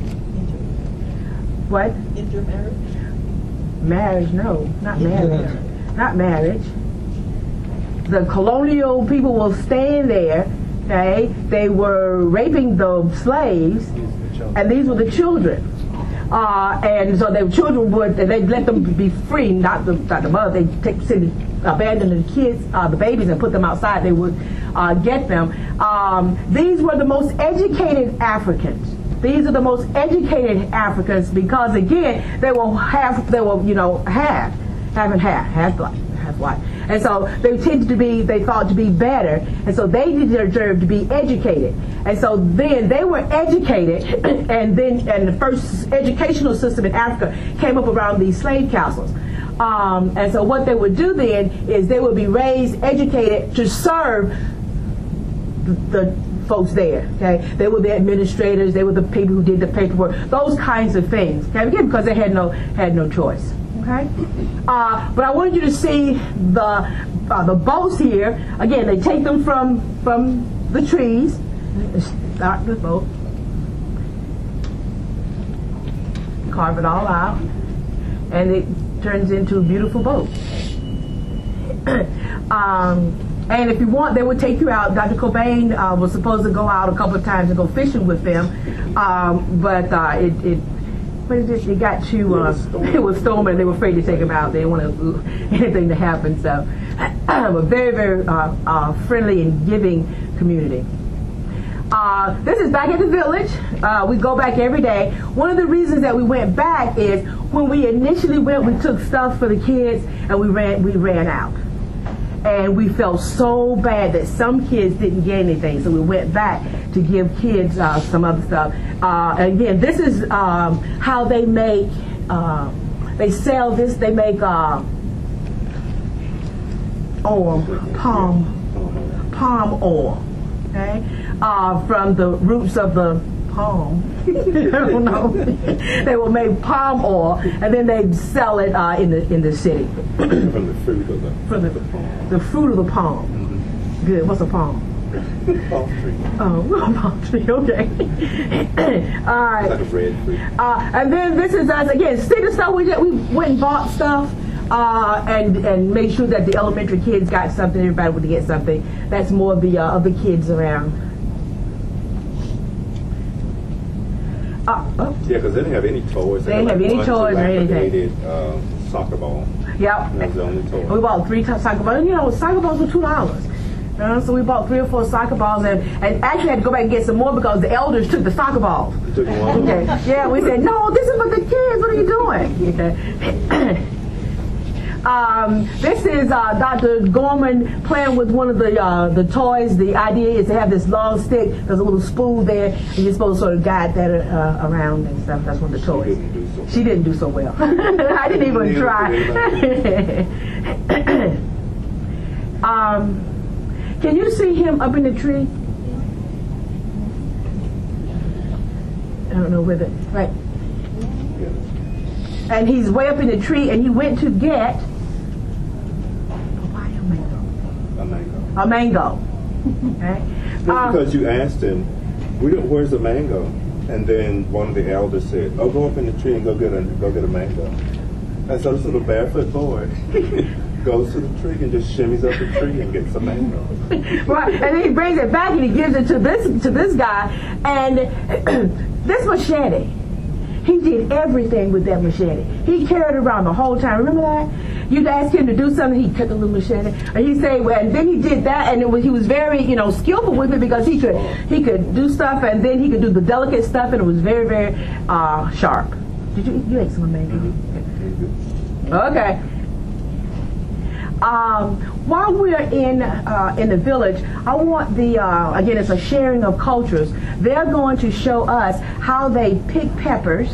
What? Intermarriage? Marriage? No, not marriage. Not marriage. The colonial people were staying there. Okay, they were raping the slaves, and these were the children. Uh, and so the children would, they'd let them be free, not the, not the mother. They'd take, send, abandon the kids, uh, the babies, and put them outside. They would uh, get them. Um, these were the most educated Africans. These are the most educated Africans because, again, they were half, they were, you know, half, half and half, half black, half white. And so they tended to be, they thought to be better, and so they deserved to be educated. And so then they were educated, and then and the first educational system in Africa came up around these slave castles. Um, and so what they would do then is they would be raised, educated to serve the, the folks there. Okay, they were the administrators, they were the people who did the paperwork, those kinds of things. Okay, again, because they had no had no choice. Okay, uh, but I wanted you to see the uh, the boats here. Again, they take them from from the trees. Start the boat, carve it all out, and it turns into a beautiful boat. um, and if you want, they would take you out. Doctor Cobain uh, was supposed to go out a couple of times and go fishing with them, um, but uh, it. it What is it? It got too, uh, it was storming, and they were afraid to take him out. They didn't want to, anything to happen. So, a very, very uh, uh, friendly and giving community. Uh, this is back at the village. Uh, we go back every day. One of the reasons that we went back is when we initially went, we took stuff for the kids, and we ran, we ran out. And we felt so bad that some kids didn't get anything, so we went back to give kids uh, some other stuff. Uh, again, this is um, how they make, uh, they sell this, they make uh, oil, palm, palm oil, okay, uh, from the roots of the palm. I don't know. They will make palm oil, and then they sell it uh, in the in the city. From the fruit of the From the, the fruit of the palm. Mm-hmm. Good. What's a palm? palm tree. Oh, palm tree. Okay. All right. It's like a red fruit. Uh, and then this is us again. See the stuff we did. We went and bought stuff. Uh, and and made sure that the elementary kids got something. Everybody would get something. That's more of the uh, of the kids around. Uh, oh. Yeah, because they didn't have any toys. They didn't have like any one toys or anything. dilapidated, uh, soccer ball. Yep. That was the only toy. We bought three t- soccer balls. You know, soccer balls were two dollars. Uh, so we bought three or four soccer balls, and, and actually had to go back and get some more because the elders took the soccer balls. You took one? Okay. Yeah, we said, no, this is for the kids. What are you doing? Okay. Um, this is uh, Doctor Gorman playing with one of the uh, the toys. The idea is to have this long stick. There's a little spool there, and you're supposed to sort of guide that uh, around and stuff. That's one of the toys. She didn't do so well. I didn't even try. um, can you see him up in the tree? I don't know whether right. And he's way up in the tree, and he went to get A mango. a mango. Okay? Just Uh, because you asked him, "We don't- where's the mango?" And then one of the elders said, "Oh, go up in the tree and go get a go get a mango." And so this little barefoot boy goes to the tree and just shimmies up the tree and gets a mango. Right, and then he brings it back and he gives it to this to this guy, and this machete. He did everything with that machete. He carried it around the whole time. Remember that? You'd ask him to do something, he'd take a little machete, and he'd say, well, and then he did that, and it was, he was very, you know, skillful with it because he could he could do stuff, and then he could do the delicate stuff, and it was very, very uh, sharp. Did you you ate some mango? Okay. Um, while we're in uh, in the village, I want the uh, again, it's a sharing of cultures. They're going to show us how they pick peppers.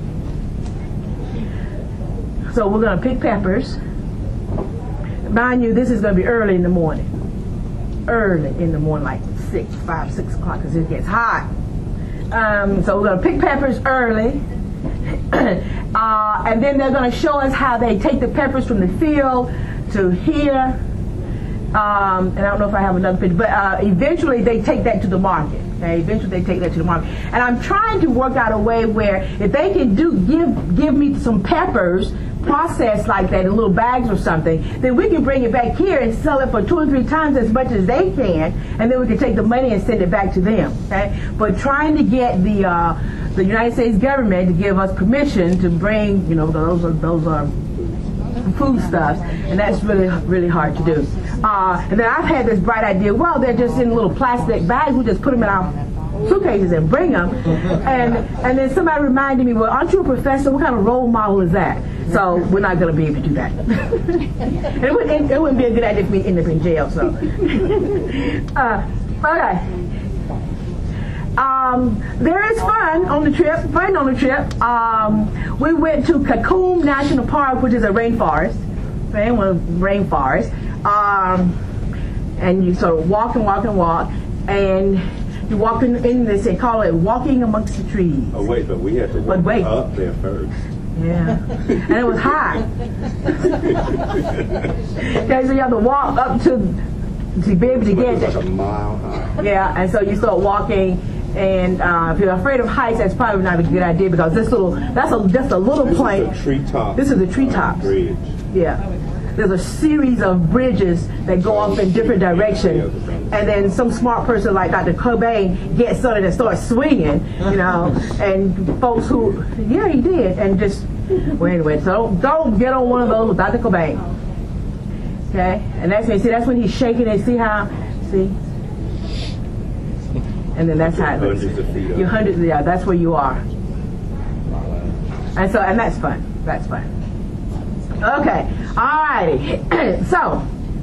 So we're going to pick peppers. Mind you, this is going to be early in the morning. Early in the morning, like six, five, six o'clock, because it gets hot. Um, so we're going to pick peppers early. uh, and then they're going to show us how they take the peppers from the field to here. Um, and I don't know if I have another picture, but uh, eventually they take that to the market. Okay? Eventually they take that to the market. And I'm trying to work out a way where if they can do give give me some peppers processed like that in little bags or something, then we can bring it back here and sell it for two or three times as much as they can, and then we can take the money and send it back to them. Okay? But trying to get the uh, the United States government to give us permission to bring, you know, those are those are foodstuffs, and that's really really hard to do. Uh, and then I've had this bright idea. Well, they're just in little plastic bags. We just put them in our suitcases and bring them. And and then somebody reminded me, well, aren't you a professor? What kind of role model is that? So we're not going to be able to do that. And it wouldn't, it wouldn't be a good idea if we end up in jail. So, uh, okay. Um, there is fun on the trip. Fun on the trip. Um, we went to Kakum National Park, which is a rainforest. Okay, well, rainforest. Um, and you sort of walk and walk and walk, and you walk in, in this. They call it walking amongst the trees. Oh wait, but we had to walk wait. up there first. Yeah, and it was high. Okay, so you have to walk up to to be able to get It was there. like a mile high. Yeah, and so you start walking, and uh, if you're afraid of heights, that's probably not a good idea because this little that's a just a little This plane. is a treetop. This is a treetop uh, bridge. Yeah. There's a series of bridges that go off in different directions. And then some smart person like Doctor Cobain gets on it and starts swinging, you know, and folks who, yeah, he did. And just, well, anyway, so don't, don't get on one of those with Doctor Cobain. Okay? And that's when, see, that's when he's shaking it. See how, see? And then that's how it looks. Hundreds of feet up. You're hundreds, yeah, that's where you are. And so, and that's fun. That's fun. Okay, all righty. So,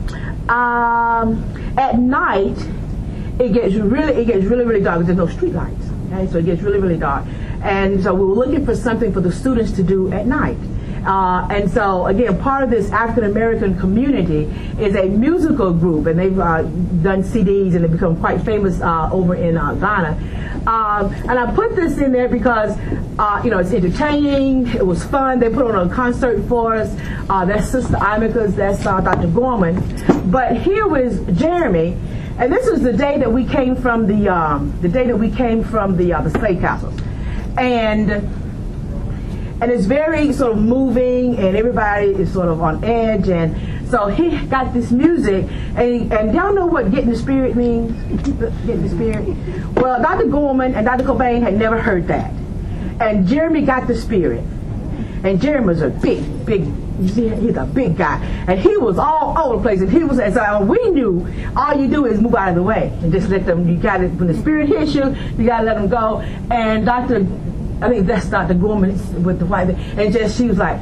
um, at night, it gets really, it gets really, really dark. There's no street lights. Okay, so it gets really, really dark. And so we were looking for something for the students to do at night. Uh, and so, again, part of this African American community is a musical group, and they've uh, done C Ds and they've become quite famous uh, over in uh, Ghana. Um, and I put this in there because, uh, you know, it's entertaining, it was fun. They put on a concert for us. Uh, that's Sister Imika's, that's uh, Doctor Gorman. But here was Jeremy, and this was the day that we came from the um, the day that we came from the uh, the slave castles, and. And it's very sort of moving, and everybody is sort of on edge. And so he got this music, and, and y'all know what getting the spirit means? Getting the spirit? Well, Doctor Gorman and Doctor Cobain had never heard that. And Jeremy got the spirit. And Jeremy was a big, big, he's a big guy. And he was all over the place. And he was, and so we knew all you do is move out of the way and just let them, you got it, when the spirit hits you, you got to let them go. And Doctor I think that's Doctor Gorman with the white, and just she was like,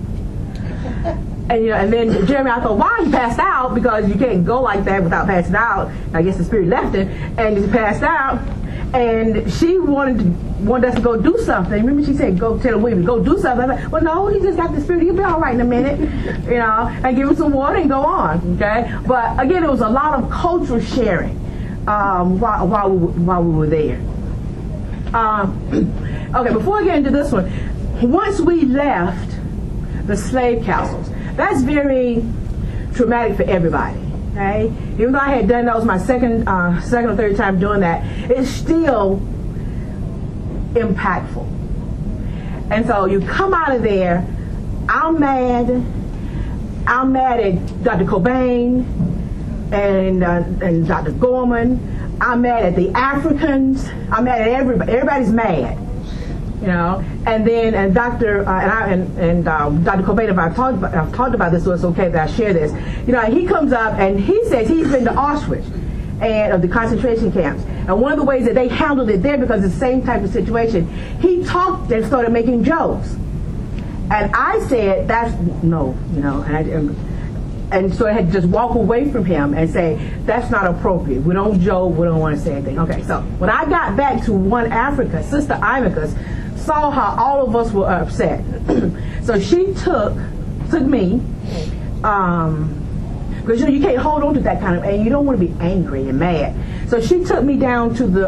and you know, and then Jeremy, I thought, why he passed out because you can't go like that without passing out. I guess the spirit left him, and he passed out. And she wanted to, wanted us to go do something. Remember, she said, "Go tell William, go do something." I'm like, well, no, he just got the spirit. He'll be all right in a minute, you know, and give him some water and go on. Okay, but again, it was a lot of cultural sharing um, while while we, while we were there. Um, Okay, before I get into this one, once we left the slave castles, that's very traumatic for everybody. Okay, even though I had done that was my second, uh, second or third time doing that, it's still impactful. And so you come out of there, I'm mad, I'm mad at Doctor Cobain and uh, and Doctor Gorman. I'm mad at the Africans. I'm mad at everybody. Everybody's mad, you know. And then and Doctor Uh, and I and, and um, Doctor Cobain, if I've talked about, I've talked about this, so it's okay that I share this. You know, he comes up and he says he's been to Auschwitz and of the concentration camps. And one of the ways that they handled it there, because it's the same type of situation, he talked and started making jokes. And I said, that's no, you know, and, I, and, and so I had to just walk away from him and say, that's not appropriate. We don't joke, we don't want to say anything. Okay, so when I got back to One Africa, Sister Imicus saw how all of us were upset. So she took, took me, um, because you know you can't hold on to that kind of, and you don't want to be angry and mad. So she took me down to the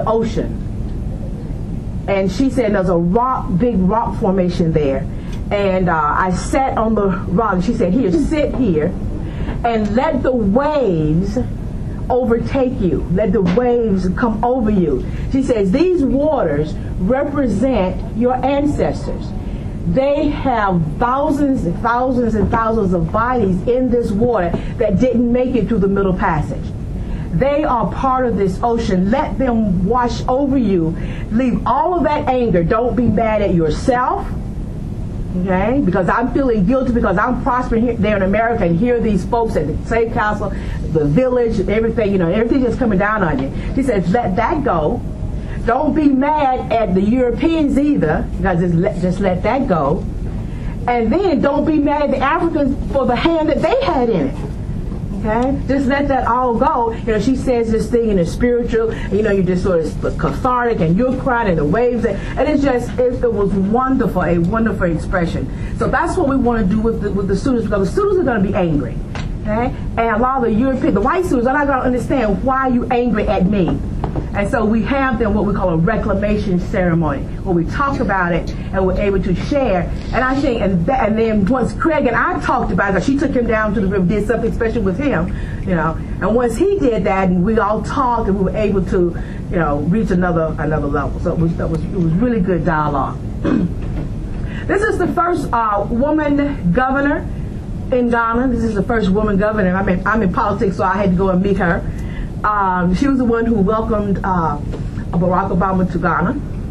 ocean, and she said there's a rock, big rock formation there, and uh, I sat on the rock. She said, "Here, sit here, and let the waves overtake you. Let the waves come over you." She says these waters represent your ancestors. They have thousands and thousands and thousands of bodies in this water that didn't make it through the Middle Passage. They are part of this ocean. Let them wash over you. Leave all of that anger. Don't be mad at yourself, okay? Because I'm feeling guilty because I'm prospering here, there in America, and here are these folks at the Safe Castle, the village, everything, you know, everything just coming down on you. She says, let that go. Don't be mad at the Europeans either, because just let, just let that go. And then don't be mad at the Africans for the hand that they had in it. Okay? Just let that all go. You know, she says this thing in the spiritual, you know, you're just sort of cathartic and you're crying and the waves. And it's just, it, it was wonderful, a wonderful expression. So that's what we want to do with the, with the students, because the students are going to be angry. Okay? And a lot of the European, the white students are not going to understand why you angry at me. And so we have them what we call a reclamation ceremony, where we talk about it and we're able to share. And I think, and, that, and then once Craig and I talked about it, because she took him down to the river, did something special with him, you know. And once he did that, and we all talked, and we were able to, you know, reach another another level. So it was that was it was really good dialogue. This is the first uh, woman governor in Ghana. This is the first woman governor. I'm in, I'm in politics, so I had to go and meet her. Um, she was the one who welcomed uh, Barack Obama to Ghana.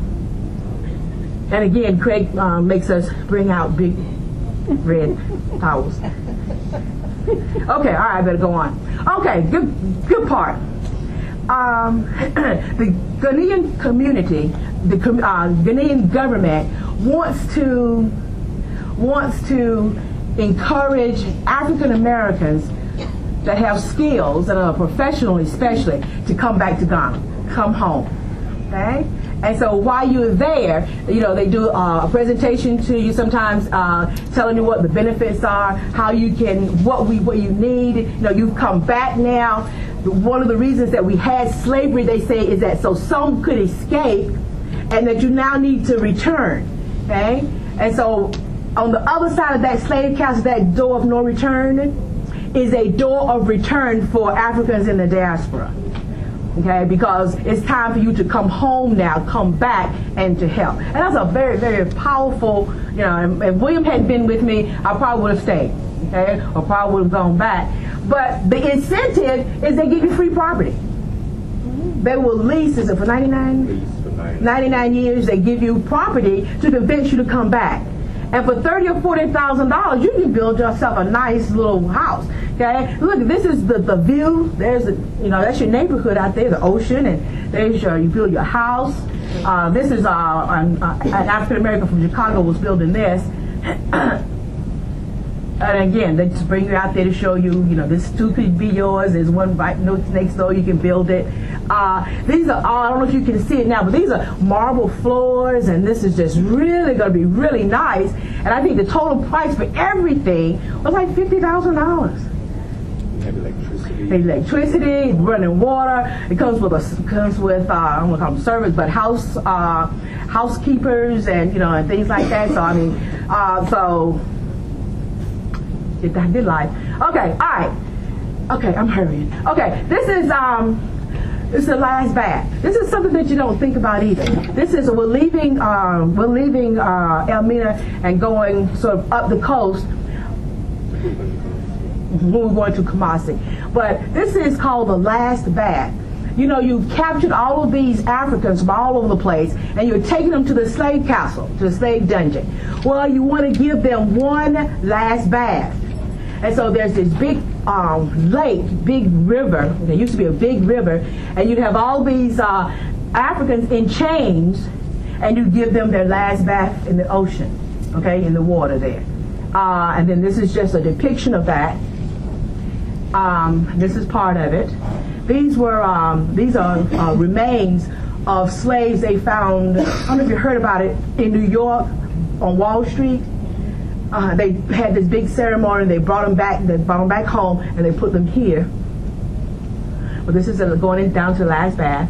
And again, Craig uh, makes us bring out big red towels. Okay, all right, I better go on. Okay, good, good part. Um, the Ghanaian community, the uh, Ghanaian government wants to wants to encourage African Americans that have skills, that are professional especially, to come back to Ghana, come home, okay? And so while you're there, you know, they do uh, a presentation to you sometimes, uh, telling you what the benefits are, how you can, what we, what you need. You know, you've come back now. One of the reasons that we had slavery, they say, is that so some could escape, and that you now need to return, okay? And so on the other side of that slave castle, that door of no return, is a door of return for Africans in the diaspora, okay? Because it's time for you to come home now, come back, and to help. And that's a very, very powerful, you know, if William hadn't been with me, I probably would have stayed, okay? Or probably would have gone back. But the incentive is they give you free property. They will lease, is it for ninety-nine? Lease for ninety-nine. ninety-nine years, they give you property to convince you to come back. And for thirty or forty thousand dollars, you can build yourself a nice little house. Okay, look, this is the, the view. There's a, you know, that's your neighborhood out there, the ocean, and there's your, you build your house. Uh, this is uh, an, uh, an African American from Chicago was building this. And again, they just bring you out there to show you, you know, this too could be yours. There's one right next door, you can build it. Uh, these are, I don't know if you can see it now, but these are marble floors, and this is just really going to be really nice. And I think the total price for everything was like fifty thousand dollars. Have electricity. Electricity, running water. It comes with a comes with uh, I don't want to call them servants, but house uh, housekeepers and you know and things like that. So I mean, uh, so get that good life. Okay, all right. Okay, I'm hurrying. Okay, this is um, this is the last bath. This is something that you don't think about either. This is we're leaving um, we're leaving uh, Elmina and going sort of up the coast. when we were going to Kumasi. But this is called the last bath. You know, you captured all of these Africans from all over the place, and you're taking them to the slave castle, to the slave dungeon. Well, you want to give them one last bath. And so there's this big um, lake, big river. There used to be a big river, and you'd have all these uh, Africans in chains, and you give them their last bath in the ocean, okay, in the water there. Uh, and then this is just a depiction of that. Um, this is part of it. These were um, these are uh, remains of slaves they found. I don't know if you heard about it in New York on Wall Street. Uh, they had this big ceremony. They brought them back. They brought them back home, and they put them here. Well, this is uh, going in, down to the last bath.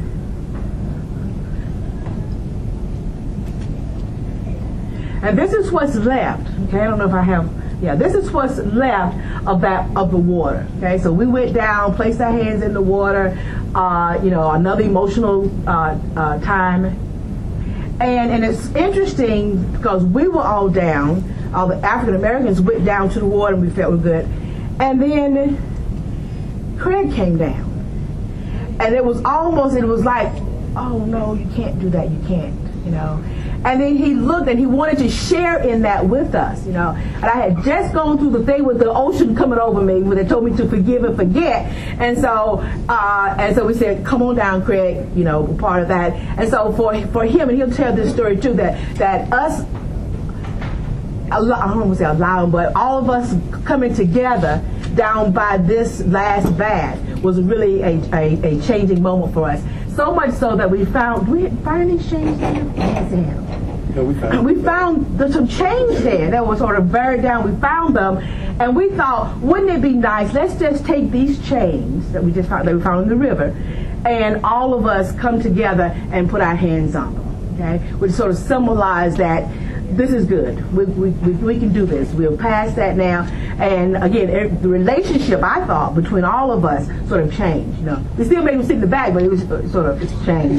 And this is what's left. Okay, I don't know if I have. Yeah, this is what's left of that of the water. Okay, so we went down, placed our hands in the water. Uh, you know, another emotional uh, uh, time. And and it's interesting because we were all down. All the African Americans went down to the water, and we felt we were good. And then Craig came down, and it was almost. It was like, oh no, you can't do that. You can't. You know. And then he looked and he wanted to share in that with us, you know. And I had just gone through the thing with the ocean coming over me when they told me to forgive and forget. And so, uh, and so we said, "Come on down, Craig." You know, part of that. And so for for him, and he'll tell this story too, that that us, I don't want to say allowing, but all of us coming together down by this last bath was really a, a, a changing moment for us. So much so that we found, we find these chains there? Yes, No, we found, we found the, some chains there that were sort of buried down. We found them, and we thought, wouldn't it be nice? Let's just take these chains that we just found, that we found in the river, and all of us come together and put our hands on them. Okay, which sort of symbolize that this is good. We, we, we, we can do this. We're past that now. And again, it, the relationship, I thought, between all of us sort of changed. You know, we still made them sit in the back, but it was sort of it's changed.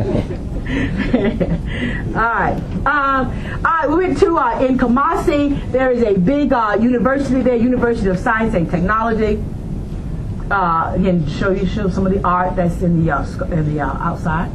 all right. Um, all right. We went to uh, in Kumasi. There is a big uh, university there, University of Science and Technology. Uh, again, show you show some of the art that's in the uh, in the uh, outside.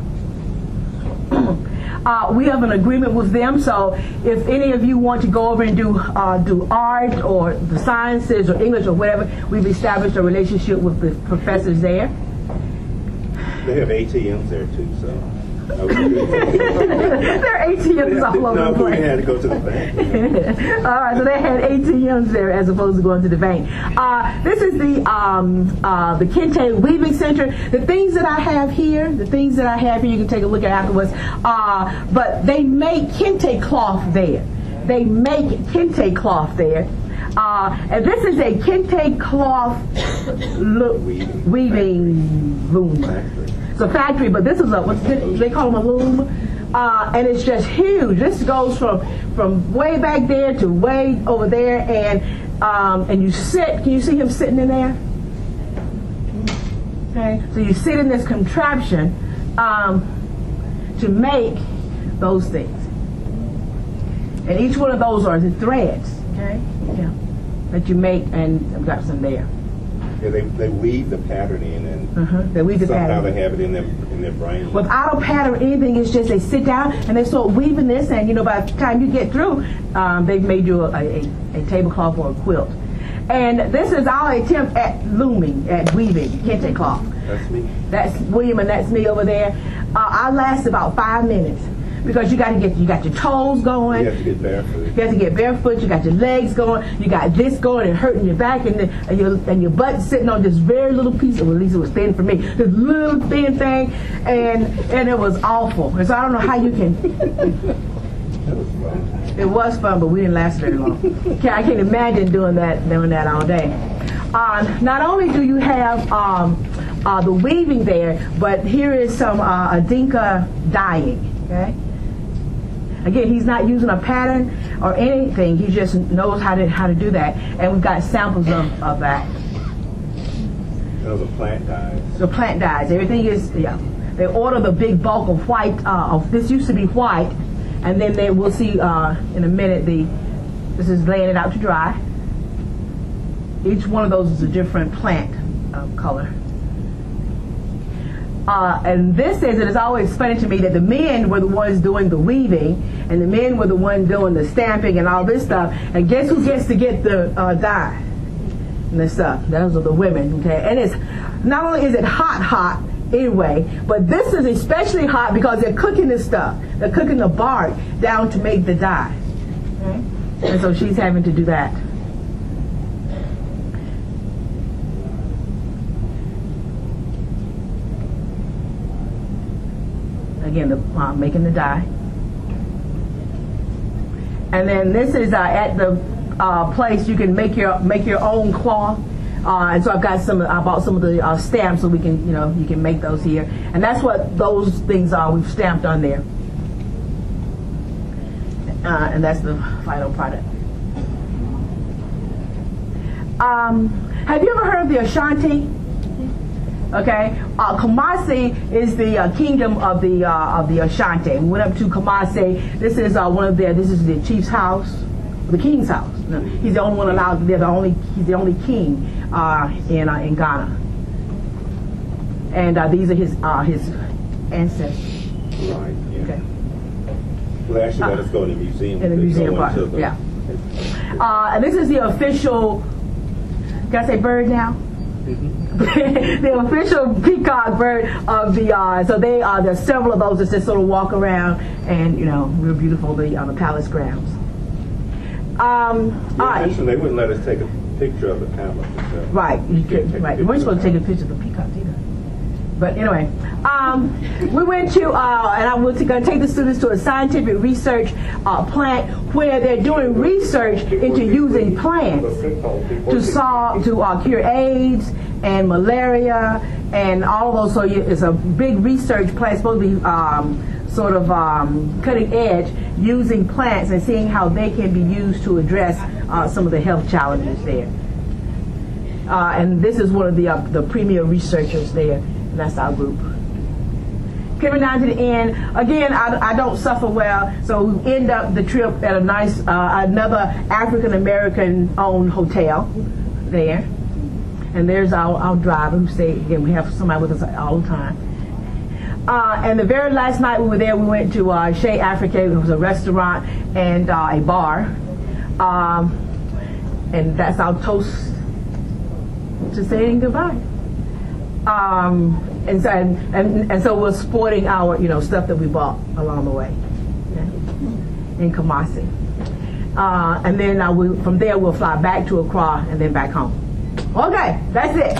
Uh, we have an agreement with them, so if any of you want to go over and do uh, do art or the sciences or English or whatever, we've established a relationship with the professors there. They have A T Ms there too, so. There are A T Ms all over no, the place. we had to go to the bank. You know. All right, so they had A T Ms there as opposed to going to the bank. Uh, this is the um, uh, the Kente Weaving Center. The things that I have here, the things that I have here, you can take a look at afterwards. Uh, but they make Kente cloth there. They make Kente cloth there. Uh, and this is a Kente cloth lo- Weaving. weaving loom. Factory. It's a factory, but this is a, what's this, they call them a loom. Uh, and it's just huge. This goes from from way back there to way over there, and um, and you sit. Can you see him sitting in there? Okay, so you sit in this contraption um, to make those things, and each one of those are the threads. Okay, yeah, that you make, and I've got some there. Yeah, they, they weave the pattern in, and Uh-huh. They weave the somehow pattern. they have it in their in their brain. Without a pattern or anything, it's just they sit down and they start weaving this, and you know, by the time you get through, um, they've made you a, a, a tablecloth or a quilt. And this is our attempt at looming, at weaving Kente cloth. That's me. That's William, and that's me over there. Uh, I last about five minutes because you got to get you got your toes going. You have to get barefoot. You have to get barefoot. You got your legs going. You got this going and hurting your back, and, the, and your and your butt sitting on this very little piece. Well, at least it was thin for me. This little thin thing, and and it was awful. And so I don't know how you can. That was fun. It was fun, but we didn't last very long. I can't imagine doing that doing that all day. Uh, not only do you have um, uh, the weaving there, but here is some uh, Adinka dyeing. Okay. Again, he's not using a pattern or anything. He just knows how to how to do that, and we've got samples of, of that. Those are plant dyes. The plant dyes. Everything is yeah. They order the big bulk of white. Uh, of this used to be white, and then they we'll see uh, in a minute. The this is laying it out to dry. each one of those is a different plant uh, color. Uh, and this is, it is always funny to me that the men were the ones doing the weaving, and the men were the ones doing the stamping and all this stuff. And guess who gets to get the uh, dye and the stuff? Those are the women, okay? And it's not only is it hot, hot anyway, but this is especially hot because they're cooking this stuff. They're cooking the bark down to make the dye. Okay? And so she's having to do that. Again, the, uh, making the dye. And then this is uh, at the uh, place you can make your make your own cloth. Uh, and so I've got some. I bought some of the uh, stamps so we can, you know, you can make those here. And that's what those things are. We've stamped on there. Uh, and that's the final product. Um, have you ever heard of the Ashanti? Okay, uh, Kumasi is the uh, kingdom of the uh, of the Ashanti. We went up to Kumasi. This is uh, one of their. This is the chief's house, the king's house. No, he's the only one allowed. They're the only. He's the only king uh, in uh, in Ghana. And uh, these are his uh, his ancestors. Right. Yeah. Okay. Well, actually, let us go in the museum. In the museum part. The, Yeah. Uh, and this is the official. Can I say bird now? The official peacock bird of the uh, so they uh, there's several of those that just sort of walk around and, you know, real beautiful the on the palace grounds. Um, yeah, all right. They wouldn't let us take a picture of the palace. So Right, you could, right. We weren't supposed to take a picture of the peacock either. But anyway, um, we went to uh, and I'm going to take the students to a scientific research uh, plant where they're doing research into using plants to solve to uh, cure AIDS and malaria and all of those. So you, it's a big research plant, supposed to be um, sort of um, cutting edge, using plants and seeing how they can be used to address uh, some of the health challenges there. Uh, and this is one of the uh, the premier researchers there. And that's our group. Coming down to the end, again, I, I don't suffer well, so we end up the trip at a nice, uh, another African-American owned hotel there. And there's our, our driver who stayed, again, we have somebody with us all the time. Uh, and the very last night we were there, we went to uh, Chez Afrique. It was a restaurant and uh, a bar. Um, and that's our toast to saying goodbye. Um, and so and, and, and so we're sporting our, you know, stuff that we bought along the way, okay, in Kumasi. Uh, and then uh, we, from there we'll fly back to Accra and then back home. Okay, that's it.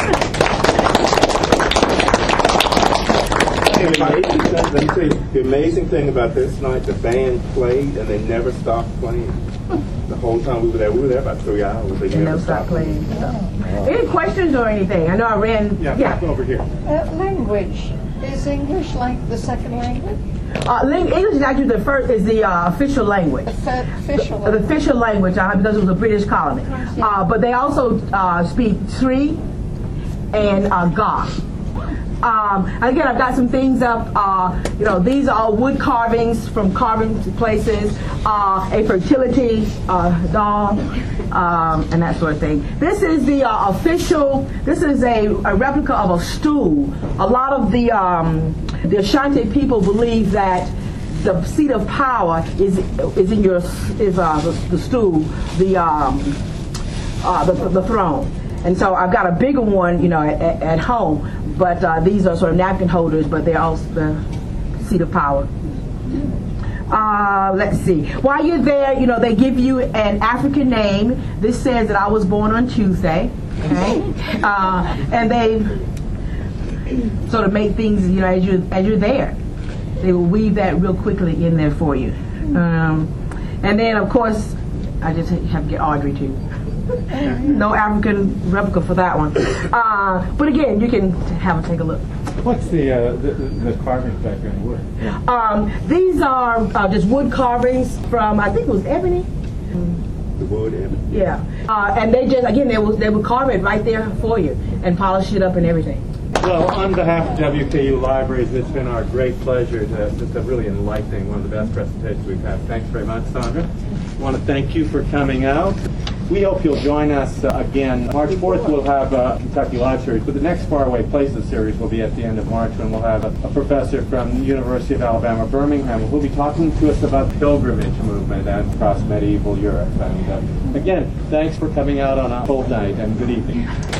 The amazing, thing, let me tell you, the amazing thing about this night, the band played and they never stopped playing. The whole time we were there, we were there about three hours. They, they never, never stopped playing. So. Any questions or anything? I know I ran. Yeah, yeah. over here. Uh, language. Is English like the second language? Uh, English is actually the first, is the uh, official language. The official The, the official language, uh, because it was a British colony. Uh, but they also uh, speak Sri and uh, Ga. Um, again, I've got some things up. Uh, you know, these are all wood carvings from carving places, uh, a fertility uh, doll, um, and that sort of thing. This is the uh, official. This is a, a replica of a stool. A lot of the um, the Ashanti people believe that the seat of power is is in your is uh, the, the stool, the um, uh, the, the throne. And so I've got a bigger one, you know, at, at home. But uh, these are sort of napkin holders, but they're also the seat of power. Uh, let's see. While you're there, you know, they give you an African name. This says that I was born on Tuesday. Okay? Uh, and they sort of make things, you know, as you're, as you're there. They will weave that real quickly in there for you. Um, and then, of course, I just have to get Audrey too. No African replica for that one. Uh, but again, you can have a take a look. What's the uh, the, the carvings back there in wood? Yeah. Um, these are uh, just wood carvings from, I think it was ebony. The wood ebony. Yeah. Uh, and they just, again, they will they would carve it right there for you and polish it up and everything. Well, on behalf of W K U Libraries, it's been our great pleasure to just a really enlightening, one of the best presentations we've had. Thanks very much, Sandra. I want to thank you for coming out. We hope you'll join us uh, again. March fourth we'll have a Kentucky Live series, but the next Faraway Places series will be at the end of March when we'll have a, a professor from the University of Alabama, Birmingham, who will be talking to us about the pilgrimage movement across medieval Europe. And uh, again, thanks for coming out on a cold night, and good evening.